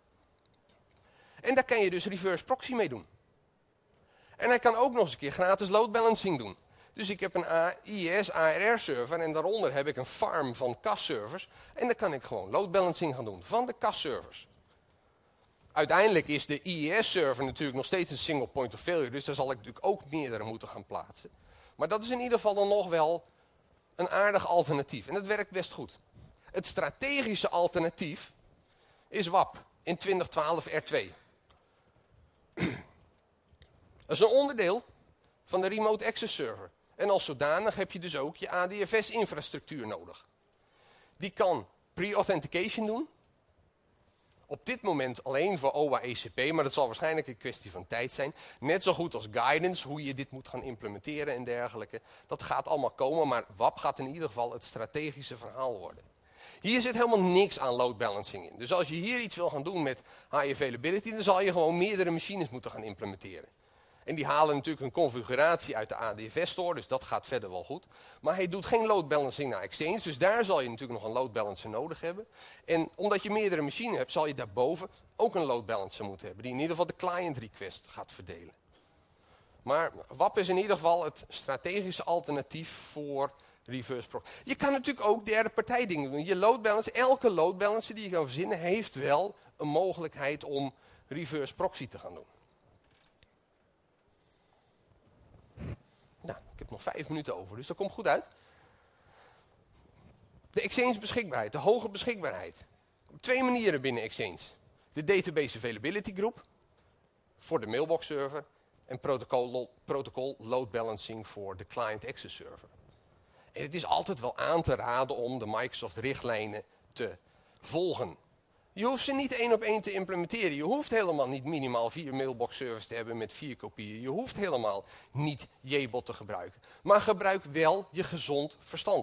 En daar kan je dus reverse proxy mee doen. En hij kan ook nog eens een keer gratis load balancing doen. Dus ik heb een I I S A R R server en daaronder heb ik een farm van C A S servers. En dan kan ik gewoon load balancing gaan doen van de C A S servers. Uiteindelijk is de I I S server natuurlijk nog steeds een single point of failure. Dus daar zal ik natuurlijk ook meerdere moeten gaan plaatsen. Maar dat is in ieder geval dan nog wel een aardig alternatief. En dat werkt best goed. Het strategische alternatief is W A P in twintig twaalf R twee. Dat is een onderdeel van de Remote Access Server. En als zodanig heb je dus ook je A D F S-infrastructuur nodig. Die kan pre-authentication doen. Op dit moment alleen voor O A E C P, maar dat zal waarschijnlijk een kwestie van tijd zijn. Net zo goed als guidance, hoe je dit moet gaan implementeren en dergelijke. Dat gaat allemaal komen, maar W A P gaat in ieder geval het strategische verhaal worden. Hier zit helemaal niks aan load balancing in. Dus als je hier iets wil gaan doen met high availability, dan zal je gewoon meerdere machines moeten gaan implementeren. En die halen natuurlijk een configuratie uit de A D F S-store, dus dat gaat verder wel goed. Maar hij doet geen load balancing naar Exchange, dus daar zal je natuurlijk nog een load balancer nodig hebben. En omdat je meerdere machines hebt, zal je daarboven ook een load balancer moeten hebben, die in ieder geval de client request gaat verdelen. Maar W A P is in ieder geval het strategische alternatief voor reverse proxy. Je kan natuurlijk ook derde partij dingen doen. Je load balancer, elke load balancer die je kan verzinnen, heeft wel een mogelijkheid om reverse proxy te gaan doen. Nou, ik heb nog vijf minuten over, dus dat komt goed uit. De Exchange beschikbaarheid, de hoge beschikbaarheid. Op twee manieren binnen Exchange. De Database Availability Group voor de mailbox server en protocol, protocol load balancing voor de client access server. En het is altijd wel aan te raden om de Microsoft richtlijnen te volgen. Je hoeft ze niet één op één te implementeren. Je hoeft helemaal niet minimaal vier mailbox servers te hebben met vier kopieën. Je hoeft helemaal niet J B O T te gebruiken. Maar gebruik wel je gezond verstand.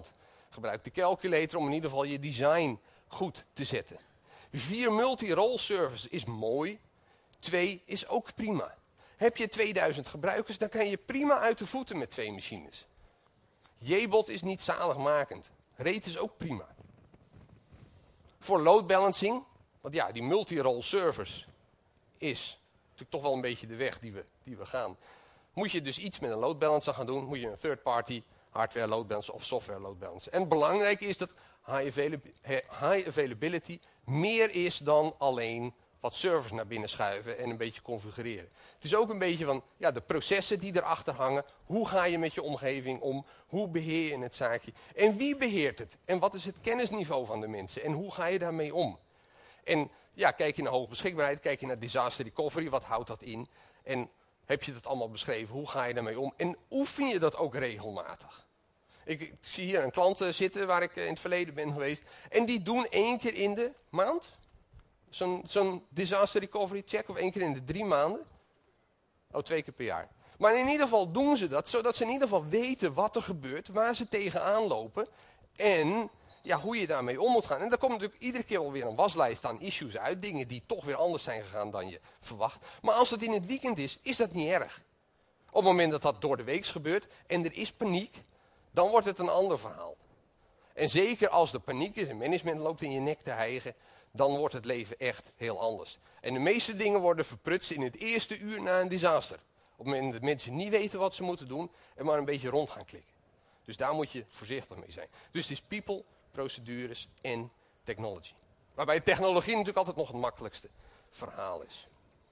Gebruik de calculator om in ieder geval je design goed te zetten. Vier multi-role servers is mooi. Twee is ook prima. Heb je tweeduizend gebruikers, dan kan je prima uit de voeten met twee machines. J BOD is niet zaligmakend. RAID is ook prima. Voor load balancing, want ja, die multi-role servers is natuurlijk toch wel een beetje de weg die we, die we gaan. Moet je dus iets met een load balancer gaan doen, moet je een third-party hardware load balancer of software load balancer. En belangrijk is dat high, availab high availability meer is dan alleen wat servers naar binnen schuiven en een beetje configureren. Het is ook een beetje van ja, de processen die erachter hangen. Hoe ga je met je omgeving om? Hoe beheer je het zaakje? En wie beheert het? En wat is het kennisniveau van de mensen? En hoe ga je daarmee om? En ja, kijk je naar hoogbeschikbaarheid, kijk je naar disaster recovery, wat houdt dat in? En heb je dat allemaal beschreven? Hoe ga je daarmee om? En oefen je dat ook regelmatig? Ik, ik zie hier een klant uh, zitten waar ik uh, in het verleden ben geweest. En die doen één keer in de maand zo'n zo'n disaster recovery check, of één keer in de drie maanden. Oh, twee keer per jaar. Maar in ieder geval doen ze dat, zodat ze in ieder geval weten wat er gebeurt, waar ze tegenaan lopen en ja, hoe je daarmee om moet gaan. En daar komt natuurlijk iedere keer wel weer een waslijst aan issues uit, dingen die toch weer anders zijn gegaan dan je verwacht. Maar als het in het weekend is, is dat niet erg. Op het moment dat dat door de week gebeurt en er is paniek, dan wordt het een ander verhaal. En zeker als er paniek is en management loopt in je nek te hijgen, dan wordt het leven echt heel anders. En de meeste dingen worden verprutst in het eerste uur na een disaster. Op het moment dat mensen niet weten wat ze moeten doen en maar een beetje rond gaan klikken. Dus daar moet je voorzichtig mee zijn. Dus het is people, procedures en technology. Waarbij technologie natuurlijk altijd nog het makkelijkste verhaal is.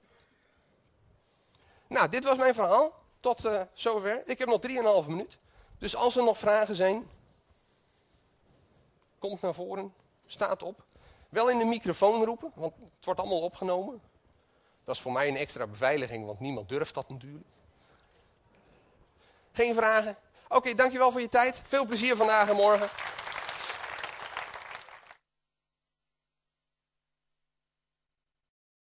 Nou, dit was mijn verhaal. Tot uh, zover. Ik heb nog drieënhalve minuut. Dus als er nog vragen zijn, komt naar voren, staat op. Wel in de microfoon roepen, want het wordt allemaal opgenomen. Dat is voor mij een extra beveiliging, want niemand durft dat natuurlijk. Geen vragen? Oké, okay, dankjewel voor je tijd. Veel plezier vandaag en morgen.